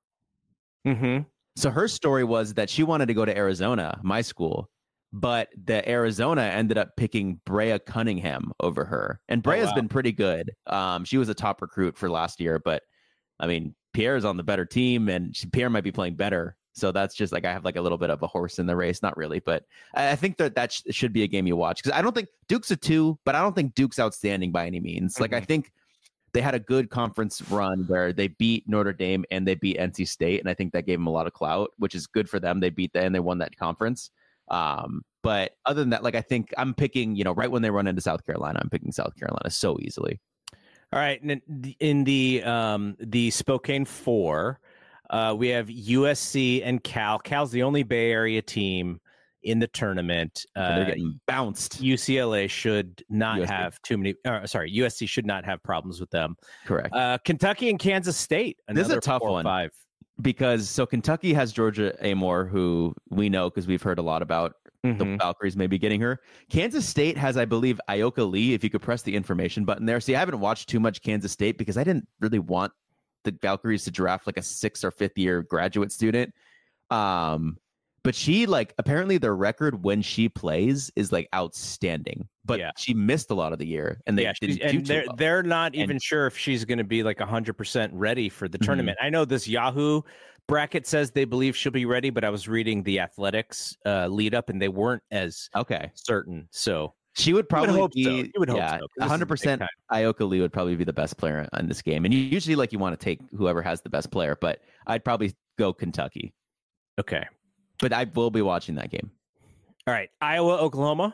So her story was that she wanted to go to Arizona, my school, but the Arizona ended up picking Brea Cunningham over her. And Brea's been pretty good. She was a top recruit for last year, but I mean, Pierre's on the better team, and Pierre might be playing better. So that's just like, I have like a little bit of a horse in the race. Not really, but I think that should be a game you watch, because I don't think Duke's a 2, but I don't think Duke's outstanding by any means. Like, I think they had a good conference run where they beat Notre Dame and they beat NC State, and I think that gave them a lot of clout, which is good for them. They beat them and they won that conference. But other than that, like, I think I'm picking, right when they run into South Carolina, I'm picking South Carolina so easily. All right. In the Spokane 4, we have USC and Cal. Cal's the only Bay Area team in the tournament. They're getting bounced. UCLA should not have USC should not have problems with them. Correct. Kentucky and Kansas State. This is a tough one. 5. Because Kentucky has Georgia Amore, who we know because we've heard a lot about the Valkyries maybe getting her. Kansas State has, I believe, Ioka Lee. If you could press the information button there. See, I haven't watched too much Kansas State because I didn't really want the Valkyries to draft like a 6th or 5th year graduate student. But she, like, apparently their record when she plays is like outstanding. But she missed a lot of the year, and they're not even sure if she's going to be like 100% ready for the tournament. I know this Yahoo bracket says they believe she'll be ready, but I was reading the Athletics lead up, and they weren't as certain. So she would probably be. You would hope so. 100%. Ioka Lee would probably be the best player in this game, and usually, like, you want to take whoever has the best player, but I'd probably go Kentucky. Okay. But I will be watching that game. All right. Iowa, Oklahoma.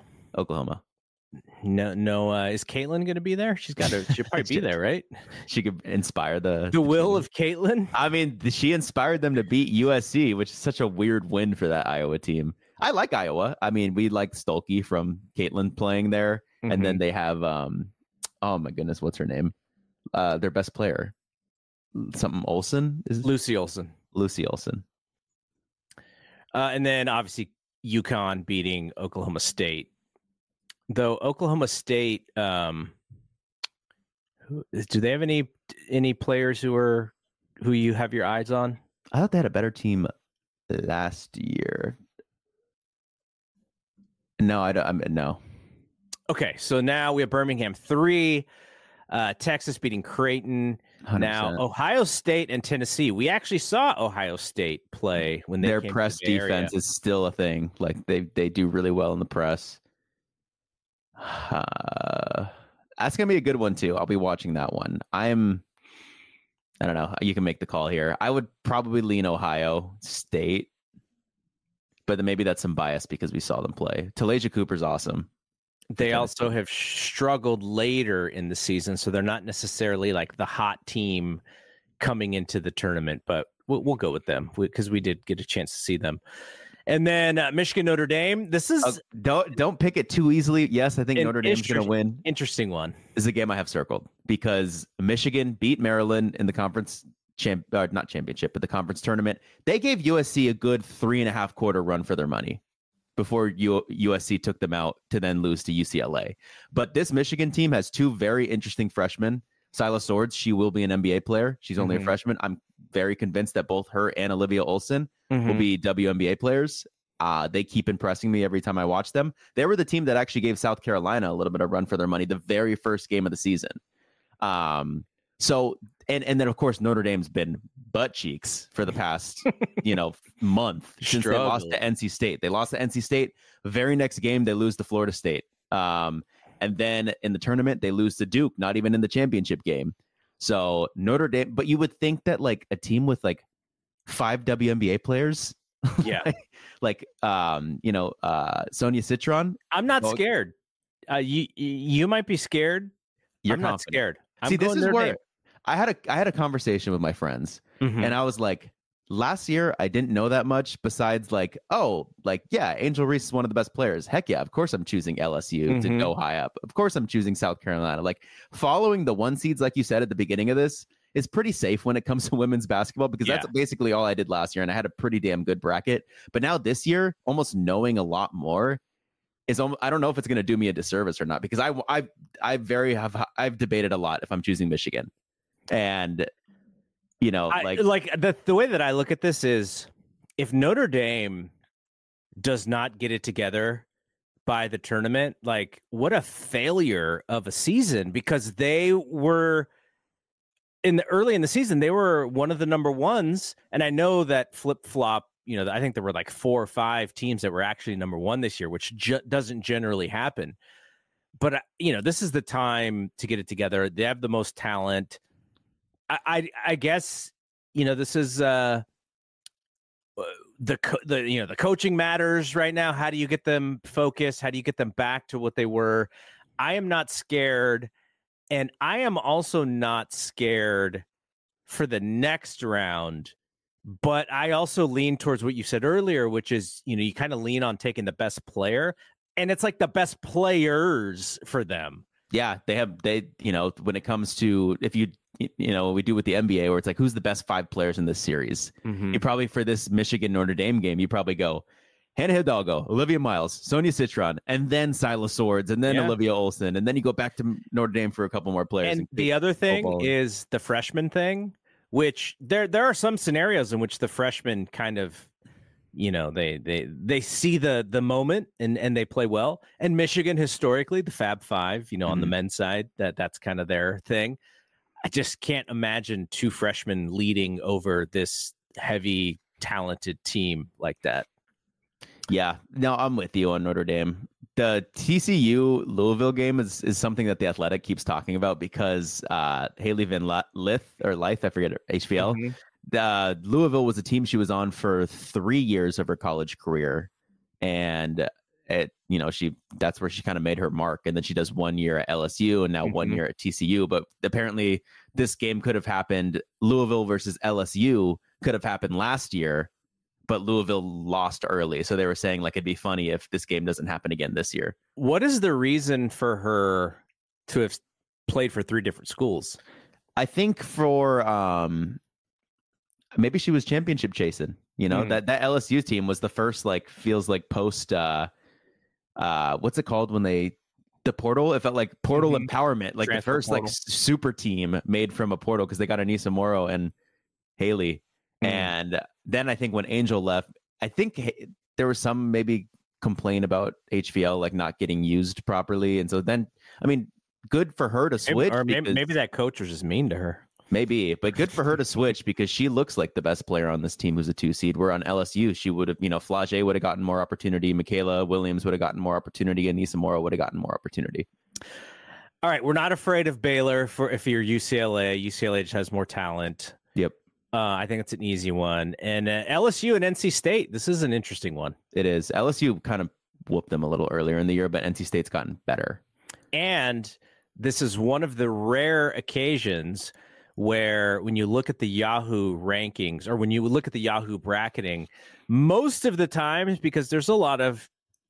No. Is Caitlin going to be there? She'll probably be there, right? She could inspire the will of Caitlin. I mean, she inspired them to beat USC, which is such a weird win for that Iowa team. I like Iowa. I mean, we like Stolke from Caitlin playing there. And then they have, oh my goodness, what's her name? Their best player. Something Olsen? Lucy Olsen. And then obviously UConn beating Oklahoma State. Though Oklahoma State, do they have any players who you have your eyes on? I thought they had a better team last year. No, I don't. No. Okay, so now we have Birmingham 3, Texas beating Creighton. 100%. Now, Ohio State and Tennessee. We actually saw Ohio State play when their press defense is still a thing. Like, they do really well in the press. That's gonna be a good one too. I'll be watching that one. I don't know. You can make the call here. I would probably lean Ohio State, but then maybe that's some bias because we saw them play. Talasia Cooper's awesome. They also have struggled later in the season, so they're not necessarily like the hot team coming into the tournament, but we'll go with them because we did get a chance to see them. And then Michigan, Notre Dame. This is don't pick it too easily. Yes, I think Notre Dame's going to win. Interesting one. This is a game I have circled because Michigan beat Maryland in the conference not championship, but the conference tournament. They gave USC a good 3.5 quarter run for their money before USC took them out to then lose to UCLA. But this Michigan team has 2 very interesting freshmen. Silas Swords, she will be an NBA player. She's only a freshman. I'm very convinced that both her and Olivia Olson will be WNBA players. They keep impressing me every time I watch them. They were the team that actually gave South Carolina a little bit of run for their money the very first game of the season. So then of course Notre Dame's been butt cheeks for the past month since they lost to NC State. They lost to NC State. The very next game they lose to Florida State. And then in the tournament they lose to Duke, not even in the championship game. So Notre Dame, but you would think that like a team with like 5 WNBA players, yeah, Sonia Citron. I'm not scared. You might be scared. I'm not scared. See, this is where I had a conversation with my friends, and I was like, last year I didn't know that much besides Angel Reese is one of the best players. Heck yeah, of course I'm choosing LSU to go high up. Of course I'm choosing South Carolina. Like following the 1 seeds, like you said at the beginning of this, is pretty safe when it comes to women's basketball because that's basically all I did last year, and I had a pretty damn good bracket. But now this year, almost knowing a lot more I don't know if it's going to do me a disservice or not because I've debated a lot if I'm choosing Michigan, and the way that I look at this is if Notre Dame does not get it together by the tournament, like what a failure of a season, because they were early in the season, they were one of the number ones. And I know that flip-flop, I think there were like 4 or 5 teams that were actually number one this year, which doesn't generally happen. But, this is the time to get it together. They have the most talent. I guess, this is the coaching matters right now. How do you get them focused? How do you get them back to what they were? I am not scared. And I am also not scared for the next round, but I also lean towards what you said earlier, which is, you kind of lean on taking the best player, and it's like the best players for them. Yeah, when it comes to, if you what we do with the NBA, where it's like, who's the best 5 players in this series? You probably, for this Michigan Notre Dame game, you probably go Hannah Hidalgo, Olivia Miles, Sonia Citron, and then Silas Swords, and then Olivia Olson, and then you go back to Notre Dame for a couple more players. And the other thing is the freshman thing, which there are some scenarios in which the freshmen kind of, they see the moment and they play well. And Michigan historically, the Fab Five, on the men's side, that's kind of their thing. I just can't imagine 2 freshmen leading over this heavy, talented team like that. Yeah, no, I'm with you on Notre Dame. The TCU Louisville game is something that The Athletic keeps talking about because Haley Van Lith, I forget her, HVL. Louisville was a team she was on for 3 years of her college career, and that's where she kind of made her mark. And then she does 1 year at LSU and now 1 year at TCU. But apparently, this game could have happened. Louisville versus LSU could have happened last year, but Louisville lost early. So they were saying like it'd be funny if this game doesn't happen again this year. What is the reason for her to have played for 3 different schools? I think for maybe she was championship chasing. That LSU team was the first feels like post what's it called when the portal? It felt like portal empowerment, like transfer the first portal. Super team made from a portal because they got Anissa Morrow and Haley. And then I think when Angel left, I think there was some maybe complaint about HVL not getting used properly. And so then, good for her to switch. Maybe that coach was just mean to her. Maybe, but good for her to switch because she looks like the best player on this team who's a 2 seed. Where on LSU, she would have, Flage would have gotten more opportunity. Michaela Williams would have gotten more opportunity. And Anissa Morrow would have gotten more opportunity. All right. We're not afraid of Baylor if you're UCLA. UCLA just has more talent. Yep. I think it's an easy one. And LSU and NC State, this is an interesting one. It is. LSU kind of whooped them a little earlier in the year, but NC State's gotten better. And this is one of the rare occasions where when you look at the Yahoo rankings or when you look at the Yahoo bracketing, most of the times, because there's a lot of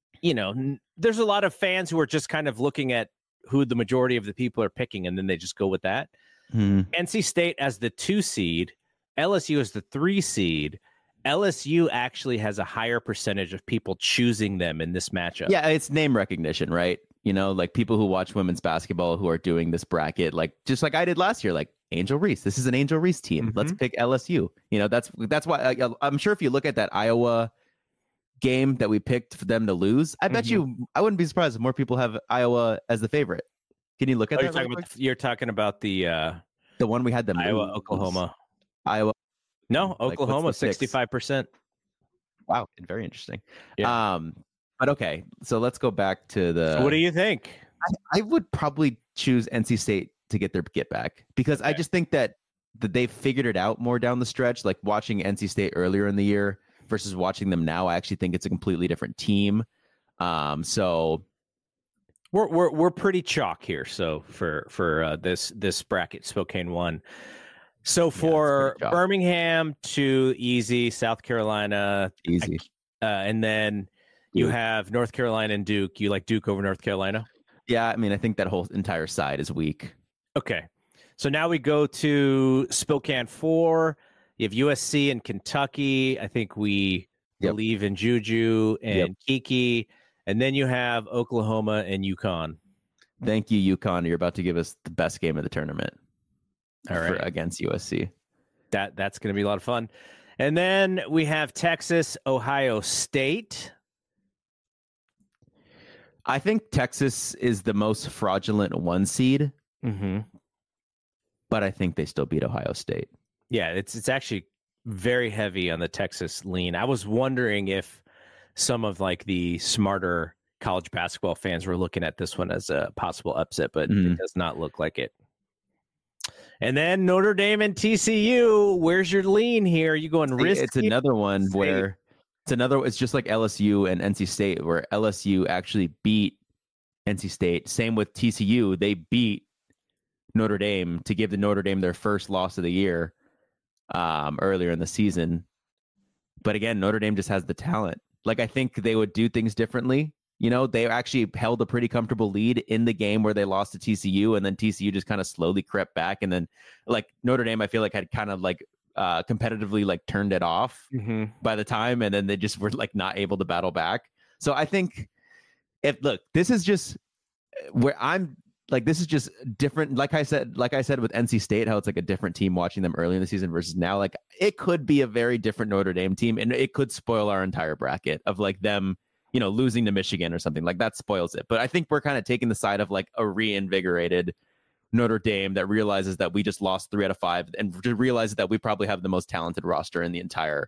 fans who are just kind of looking at who the majority of the people are picking, and then they just go with that. NC State as the 2 seed, LSU is the 3 seed. LSU actually has a higher percentage of people choosing them in this matchup. Yeah, it's name recognition, right? You know, like people who watch women's basketball who are doing this bracket, like just like I did last year, like Angel Reese. This is an Angel Reese team. Let's pick LSU. You know, that's why I'm sure if you look at that Iowa game that we picked for them to lose, I bet you I wouldn't be surprised if more people have Iowa as the favorite. Can you look at that? You're talking about the one we had them Iowa, lose. Oklahoma. Iowa. No, Oklahoma 65%. Wow, very interesting. Yeah. But okay, so let's go back to the. So what do you think? I would probably choose NC State to get their get back because I just think that they've figured it out more down the stretch. Like watching NC State earlier in the year versus watching them now, I actually think it's a completely different team. So we're pretty chalk here. So for this bracket, Spokane won. So for Birmingham to easy, South Carolina easy, and then you have North Carolina and Duke. You like Duke over North Carolina? Yeah, I mean, I think that whole entire side is weak. Okay. So now we go to Spokane 4. You have USC and Kentucky. I think we believe in Juju and Kiki. And then you have Oklahoma and UConn. Thank you, UConn. You're about to give us the best game of the tournament. All right. Against USC. That's going to be a lot of fun. And then we have Texas, Ohio State. I think Texas is the most fraudulent 1 seed, but I think they still beat Ohio State. Yeah, it's actually very heavy on the Texas lean. I was wondering if some of like the smarter college basketball fans were looking at this one as a possible upset, but it does not look like it. And then Notre Dame and TCU. Where's your lean here? Are you going risky? It's another one where it's just like LSU and NC State, where LSU actually beat NC State. Same with TCU. They beat Notre Dame to give the Notre Dame their first loss of the year earlier in the season. But again, Notre Dame just has the talent. Like, I think they would do things differently. You know, they actually held a pretty comfortable lead in the game where they lost to TCU, and then TCU just kind of slowly crept back. And then, like, Notre Dame, I feel like had kind of like competitively like turned it off by the time, and then they just were like not able to battle back. So I think this is just where I'm like, this is just different. Like I said with NC State, how it's like a different team watching them early in the season versus now. Like, it could be a very different Notre Dame team, and it could spoil our entire bracket of like them, you know, losing to Michigan or something. Like, that spoils it. But I think we're kind of taking the side of like a reinvigorated Notre Dame that realizes that we just lost 3 out of 5 and realizes that we probably have the most talented roster in the entire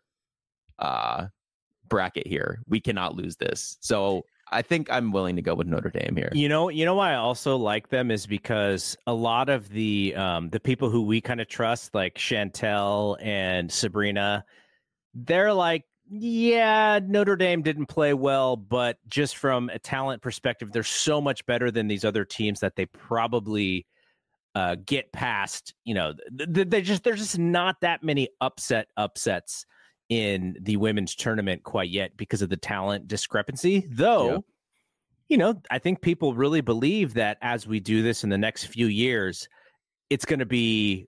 bracket here. We cannot lose this. So I think I'm willing to go with Notre Dame here. You know why I also like them is because a lot of the people who we kind of trust, like Chantel and Sabrina, they're like, yeah, Notre Dame didn't play well, but just from a talent perspective, they're so much better than these other teams that they probably get past. You know, there's just not that many upsets in the women's tournament quite yet because of the talent discrepancy. Though, you know, I think people really believe that as we do this in the next few years, it's going to be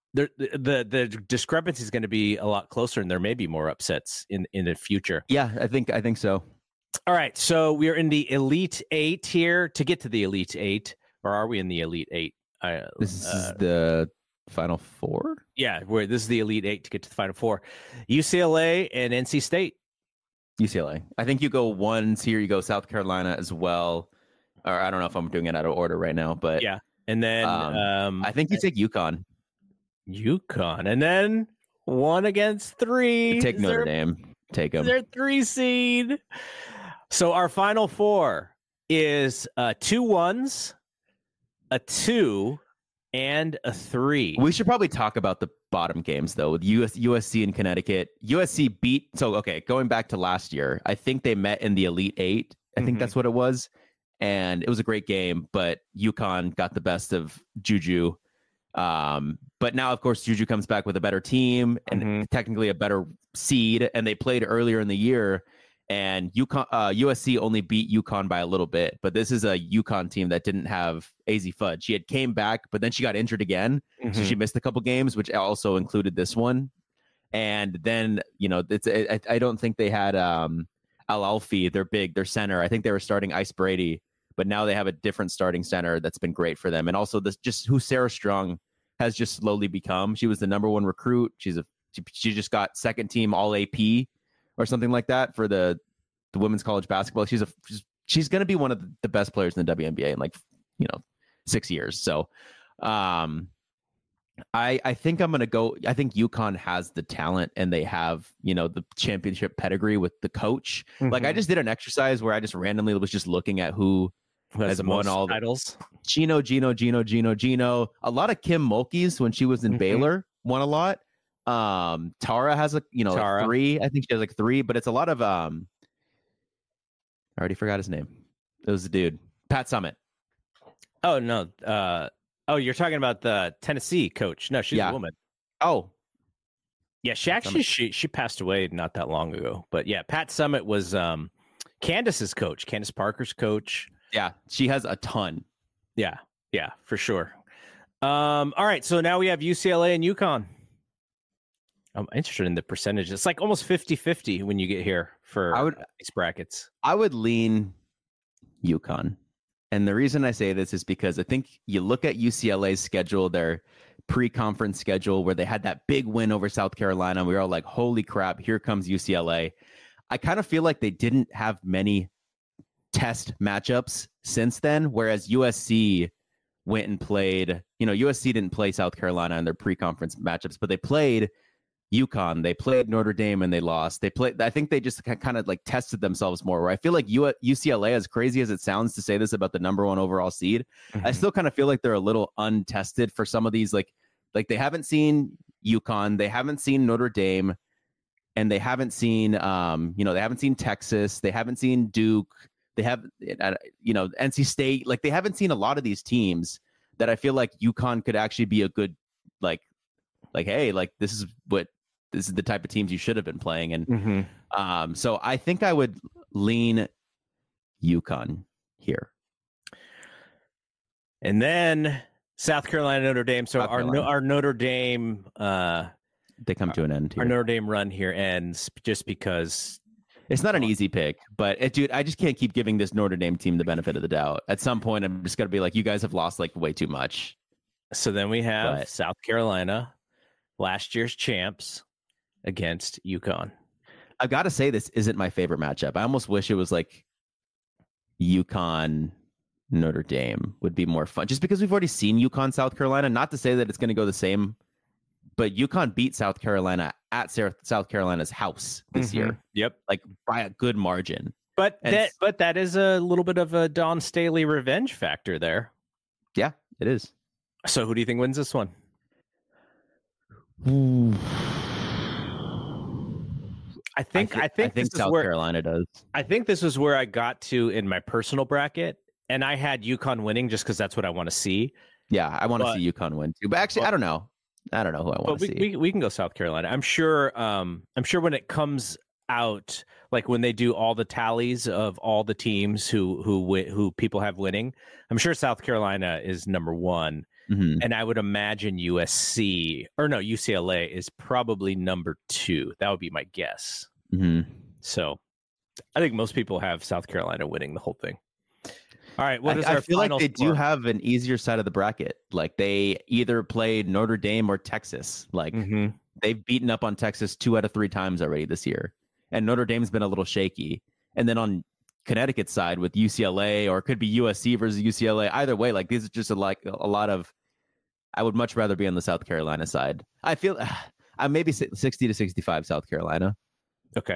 the discrepancy is going to be a lot closer, and there may be more upsets in the future. Yeah, I think so. All right, so we are in the Elite 8 here. To get to the Elite 8, or are we in the Elite 8? This is the Final Four? Yeah, this is the Elite 8 to get to the Final Four. UCLA and NC State. UCLA. I think you go ones here. You go South Carolina as well. Or I don't know if I'm doing it out of order right now, but yeah. And then I think you take UConn. UConn, and then 1 against 3. Take Notre Dame. Take them. They're 3 seed. So our Final Four is 2 1s, a 2, and a 3. We should probably talk about the bottom games though, with USC and Connecticut. USC beat. So okay, going back to last year, I think they met in the Elite 8. I think that's what it was, and it was a great game. But UConn got the best of Juju. But now, of course, Juju comes back with a better team and technically a better seed, and they played earlier in the year. And USC only beat UConn by a little bit, but this is a UConn team that didn't have AZ Fudge. She had came back, but then she got injured again, so she missed a couple games, which also included this one. And then, you know, I don't think they had Al Alfie, their center. I think they were starting Ice Brady, but now they have a different starting center that's been great for them. And also this just who Sarah Strong has just slowly become. She was the number one recruit. She just got second team all AP or something like that for the women's college basketball. She's going to be one of the best players in the WNBA in 6 years. So I think I'm going to go. I think UConn has the talent and they have, the championship pedigree with the coach. Mm-hmm. Like I just did an exercise where I just randomly was just looking at who has won all the titles. Gino. A lot of Kim Mulkey's when she was in Baylor won a lot. Tara has like 3. I think she has like 3, but it's a lot of I already forgot his name. It was the dude, Pat Summitt. Oh no. You're talking about the Tennessee coach. No, she's a woman. Oh. Yeah, she passed away not that long ago. But yeah, Pat Summitt was Candace's coach, Candace Parker's coach. Yeah, she has a ton. Yeah, for sure. All right, so now we have UCLA and UConn. I'm interested in the percentages. It's like almost 50-50 when you get here for these brackets. I would lean UConn. And the reason I say this is because I think you look at UCLA's schedule, their pre-conference schedule, where they had that big win over South Carolina. And we were all like, holy crap, here comes UCLA. I kind of feel like they didn't have many test matchups since then, whereas USC went and played, USC didn't play South Carolina in their pre-conference matchups, but they played UConn, they played Notre Dame and they lost. I think they just kind of like tested themselves more, where I feel like UCLA, as crazy as it sounds to say this about the number 1 overall seed, I still kind of feel like they're a little untested for some of these, like they haven't seen UConn, they haven't seen Notre Dame, and they haven't seen, they haven't seen Texas, they haven't seen Duke, they have, NC State, like they haven't seen a lot of these teams that I feel like UConn could actually be a good, like, hey, like this is the type of teams you should have been playing. And so I think I would lean UConn here. And then South Carolina, Notre Dame. So our Notre Dame, they come to an end here. Our Notre Dame run here ends just because it's not an easy pick, but dude, I just can't keep giving this Notre Dame team the benefit of the doubt. At some point, I'm just going to be like, you guys have lost like way too much. So then we have South Carolina, last year's champs, against UConn. I've got to say, this isn't my favorite matchup. I almost wish it was like UConn Notre Dame would be more fun, just because we've already seen UConn South Carolina. Not to say that it's going to go the same, but UConn beat South Carolina at South Carolina's house this year. Yep, like by a good margin. But that is a little bit of a Dawn Staley revenge factor there. Yeah, it is. So who do you think wins this one? I think South Carolina does. I think this is where I got to in my personal bracket, and I had UConn winning just because that's what I want to see. Yeah, I want to see UConn win too. But actually, I don't know who I want to see. We can go South Carolina. I'm sure when it comes out, like when they do all the tallies of all the teams who people have winning, I'm sure South Carolina is number 1. And I would imagine UCLA is probably number 2. That would be my guess. So I think most people have South Carolina winning the whole thing. All right. I feel like they do have an easier side of the bracket. Like they either played Notre Dame or Texas. Like they've beaten up on Texas 2 out of 3 times already this year. And Notre Dame's been a little shaky. And then on Connecticut's side with UCLA, or it could be USC versus UCLA. Either way, like these are just a lot of. I would much rather be on the South Carolina side. I feel I'm maybe 60 to 65 South Carolina. Okay.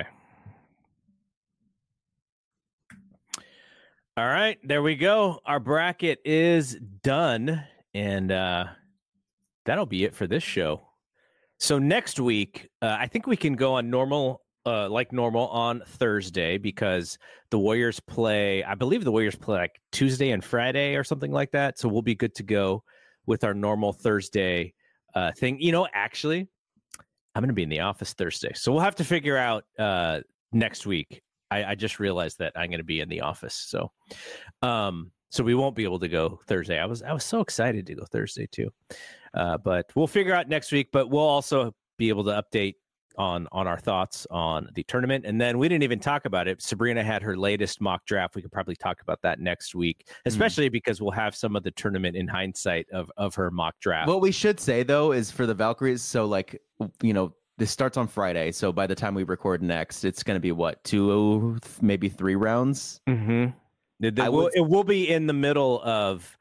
All right, there we go. Our bracket is done, and that'll be it for this show. So next week, I think we can go on normal on Thursday, because the Warriors play, I believe the Warriors play like Tuesday and Friday or something like that. So we'll be good to go with our normal Thursday thing. Actually, I'm going to be in the office Thursday. So we'll have to figure out next week. I just realized that I'm going to be in the office. So we won't be able to go Thursday. I was so excited to go Thursday too. But we'll figure out next week, but we'll also be able to update on our thoughts on the tournament. And then we didn't even talk about it. Sabrina had her latest mock draft. We could probably talk about that next week, especially because we'll have some of the tournament in hindsight of her mock draft. What we should say, though, is for the Valkyries, so like, this starts on Friday. So by the time we record next, it's going to be what, 2, maybe 3 rounds? Mm-hmm. It will be in the middle of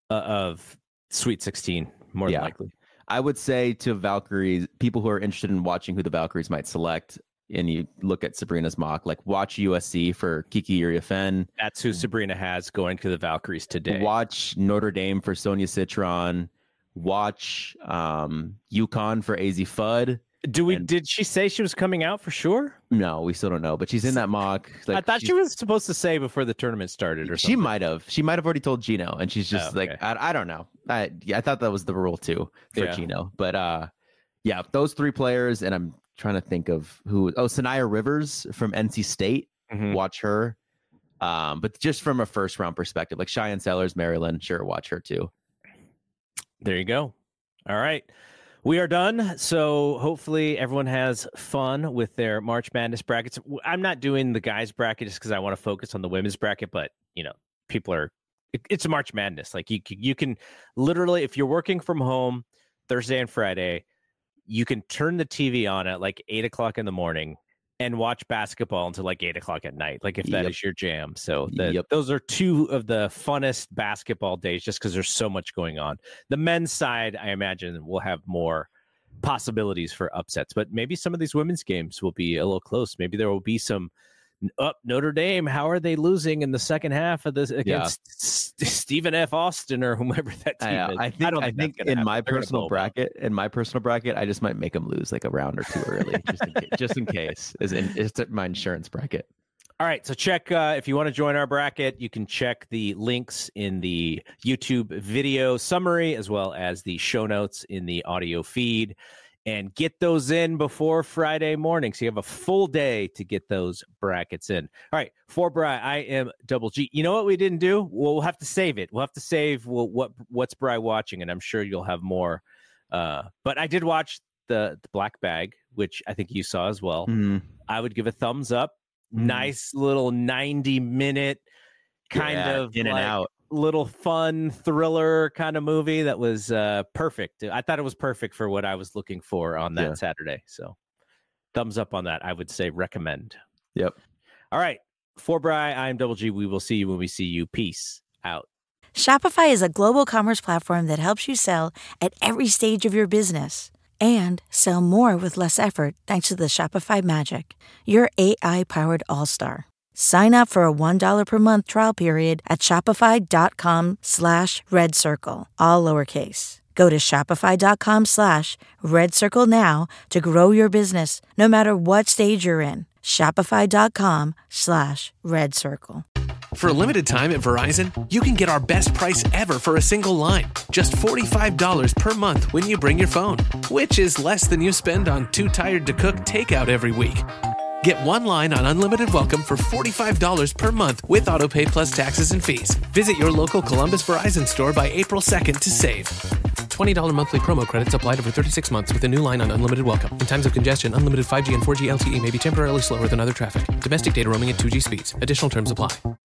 Sweet 16, more than likely. I would say to Valkyries, people who are interested in watching who the Valkyries might select, and you look at Sabrina's mock, like watch USC for Kiki Iriafen. That's who Sabrina has going to the Valkyries today. Watch Notre Dame for Sonia Citron. Watch UConn for AZ Fudd. Did she say she was coming out for sure? No, we still don't know, but she's in that mock. Like, I thought she was supposed to say before the tournament started or something. She might have already told Gino, and she's just I don't know. I thought that was the rule too for Gino, but those 3 players, and I'm trying to think of who. Sanaya Rivers from NC State. Mm-hmm. Watch her, but just from a first round perspective, like Cheyenne Sellers, Maryland, sure, watch her too. There you go. All right. We are done, so hopefully everyone has fun with their March Madness brackets. I'm not doing the guys' bracket just because I want to focus on the women's bracket, but, it's a March Madness. Like, you can literally, if you're working from home Thursday and Friday, you can turn the TV on at like 8 o'clock in the morning and watch basketball until like 8 o'clock at night, like if that is your jam. So those are 2 of the funnest basketball days just because there's so much going on. The men's side, I imagine, will have more possibilities for upsets, but maybe some of these women's games will be a little close. Maybe there will be some Notre Dame. How are they losing in the second half of this against Stephen F. Austin or whomever that team is? I think in my personal bracket, I just might make them lose like a round or 2 early, just in case. It's my insurance bracket. All right, so check if you want to join our bracket, you can check the links in the YouTube video summary as well as the show notes in the audio feed. And get those in before Friday morning. So you have a full day to get those brackets in. All right, for Bri, I am Double G. You know what we didn't do? We'll have to save it. We'll have to save what's Bri watching, and I'm sure you'll have more. But I did watch the Black Bag, which I think you saw as well. Mm-hmm. I would give a thumbs up. Mm-hmm. Nice little 90-minute kind of in and out. Little fun thriller kind of movie that was perfect. I thought it was perfect for what I was looking for on that Saturday. So thumbs up on that. I would say recommend. Yep. All right. For Bri, I'm Double G. We will see you when we see you. Peace out. Shopify is a global commerce platform that helps you sell at every stage of your business and sell more with less effort thanks to the Shopify Magic, your AI-powered all-star. Sign up for a $1 per month trial period at shopify.com/redcircle, all lowercase. Go to shopify.com/redcircle now to grow your business, no matter what stage you're in. Shopify.com/redcircle. For a limited time at Verizon, you can get our best price ever for a single line. Just $45 per month when you bring your phone, which is less than you spend on Too Tired to Cook takeout every week. Get 1 line on Unlimited Welcome for $45 per month with autopay plus taxes and fees. Visit your local Columbus Verizon store by April 2nd to save. $20 monthly promo credits applied over 36 months with a new line on Unlimited Welcome. In times of congestion, unlimited 5G and 4G LTE may be temporarily slower than other traffic. Domestic data roaming at 2G speeds. Additional terms apply.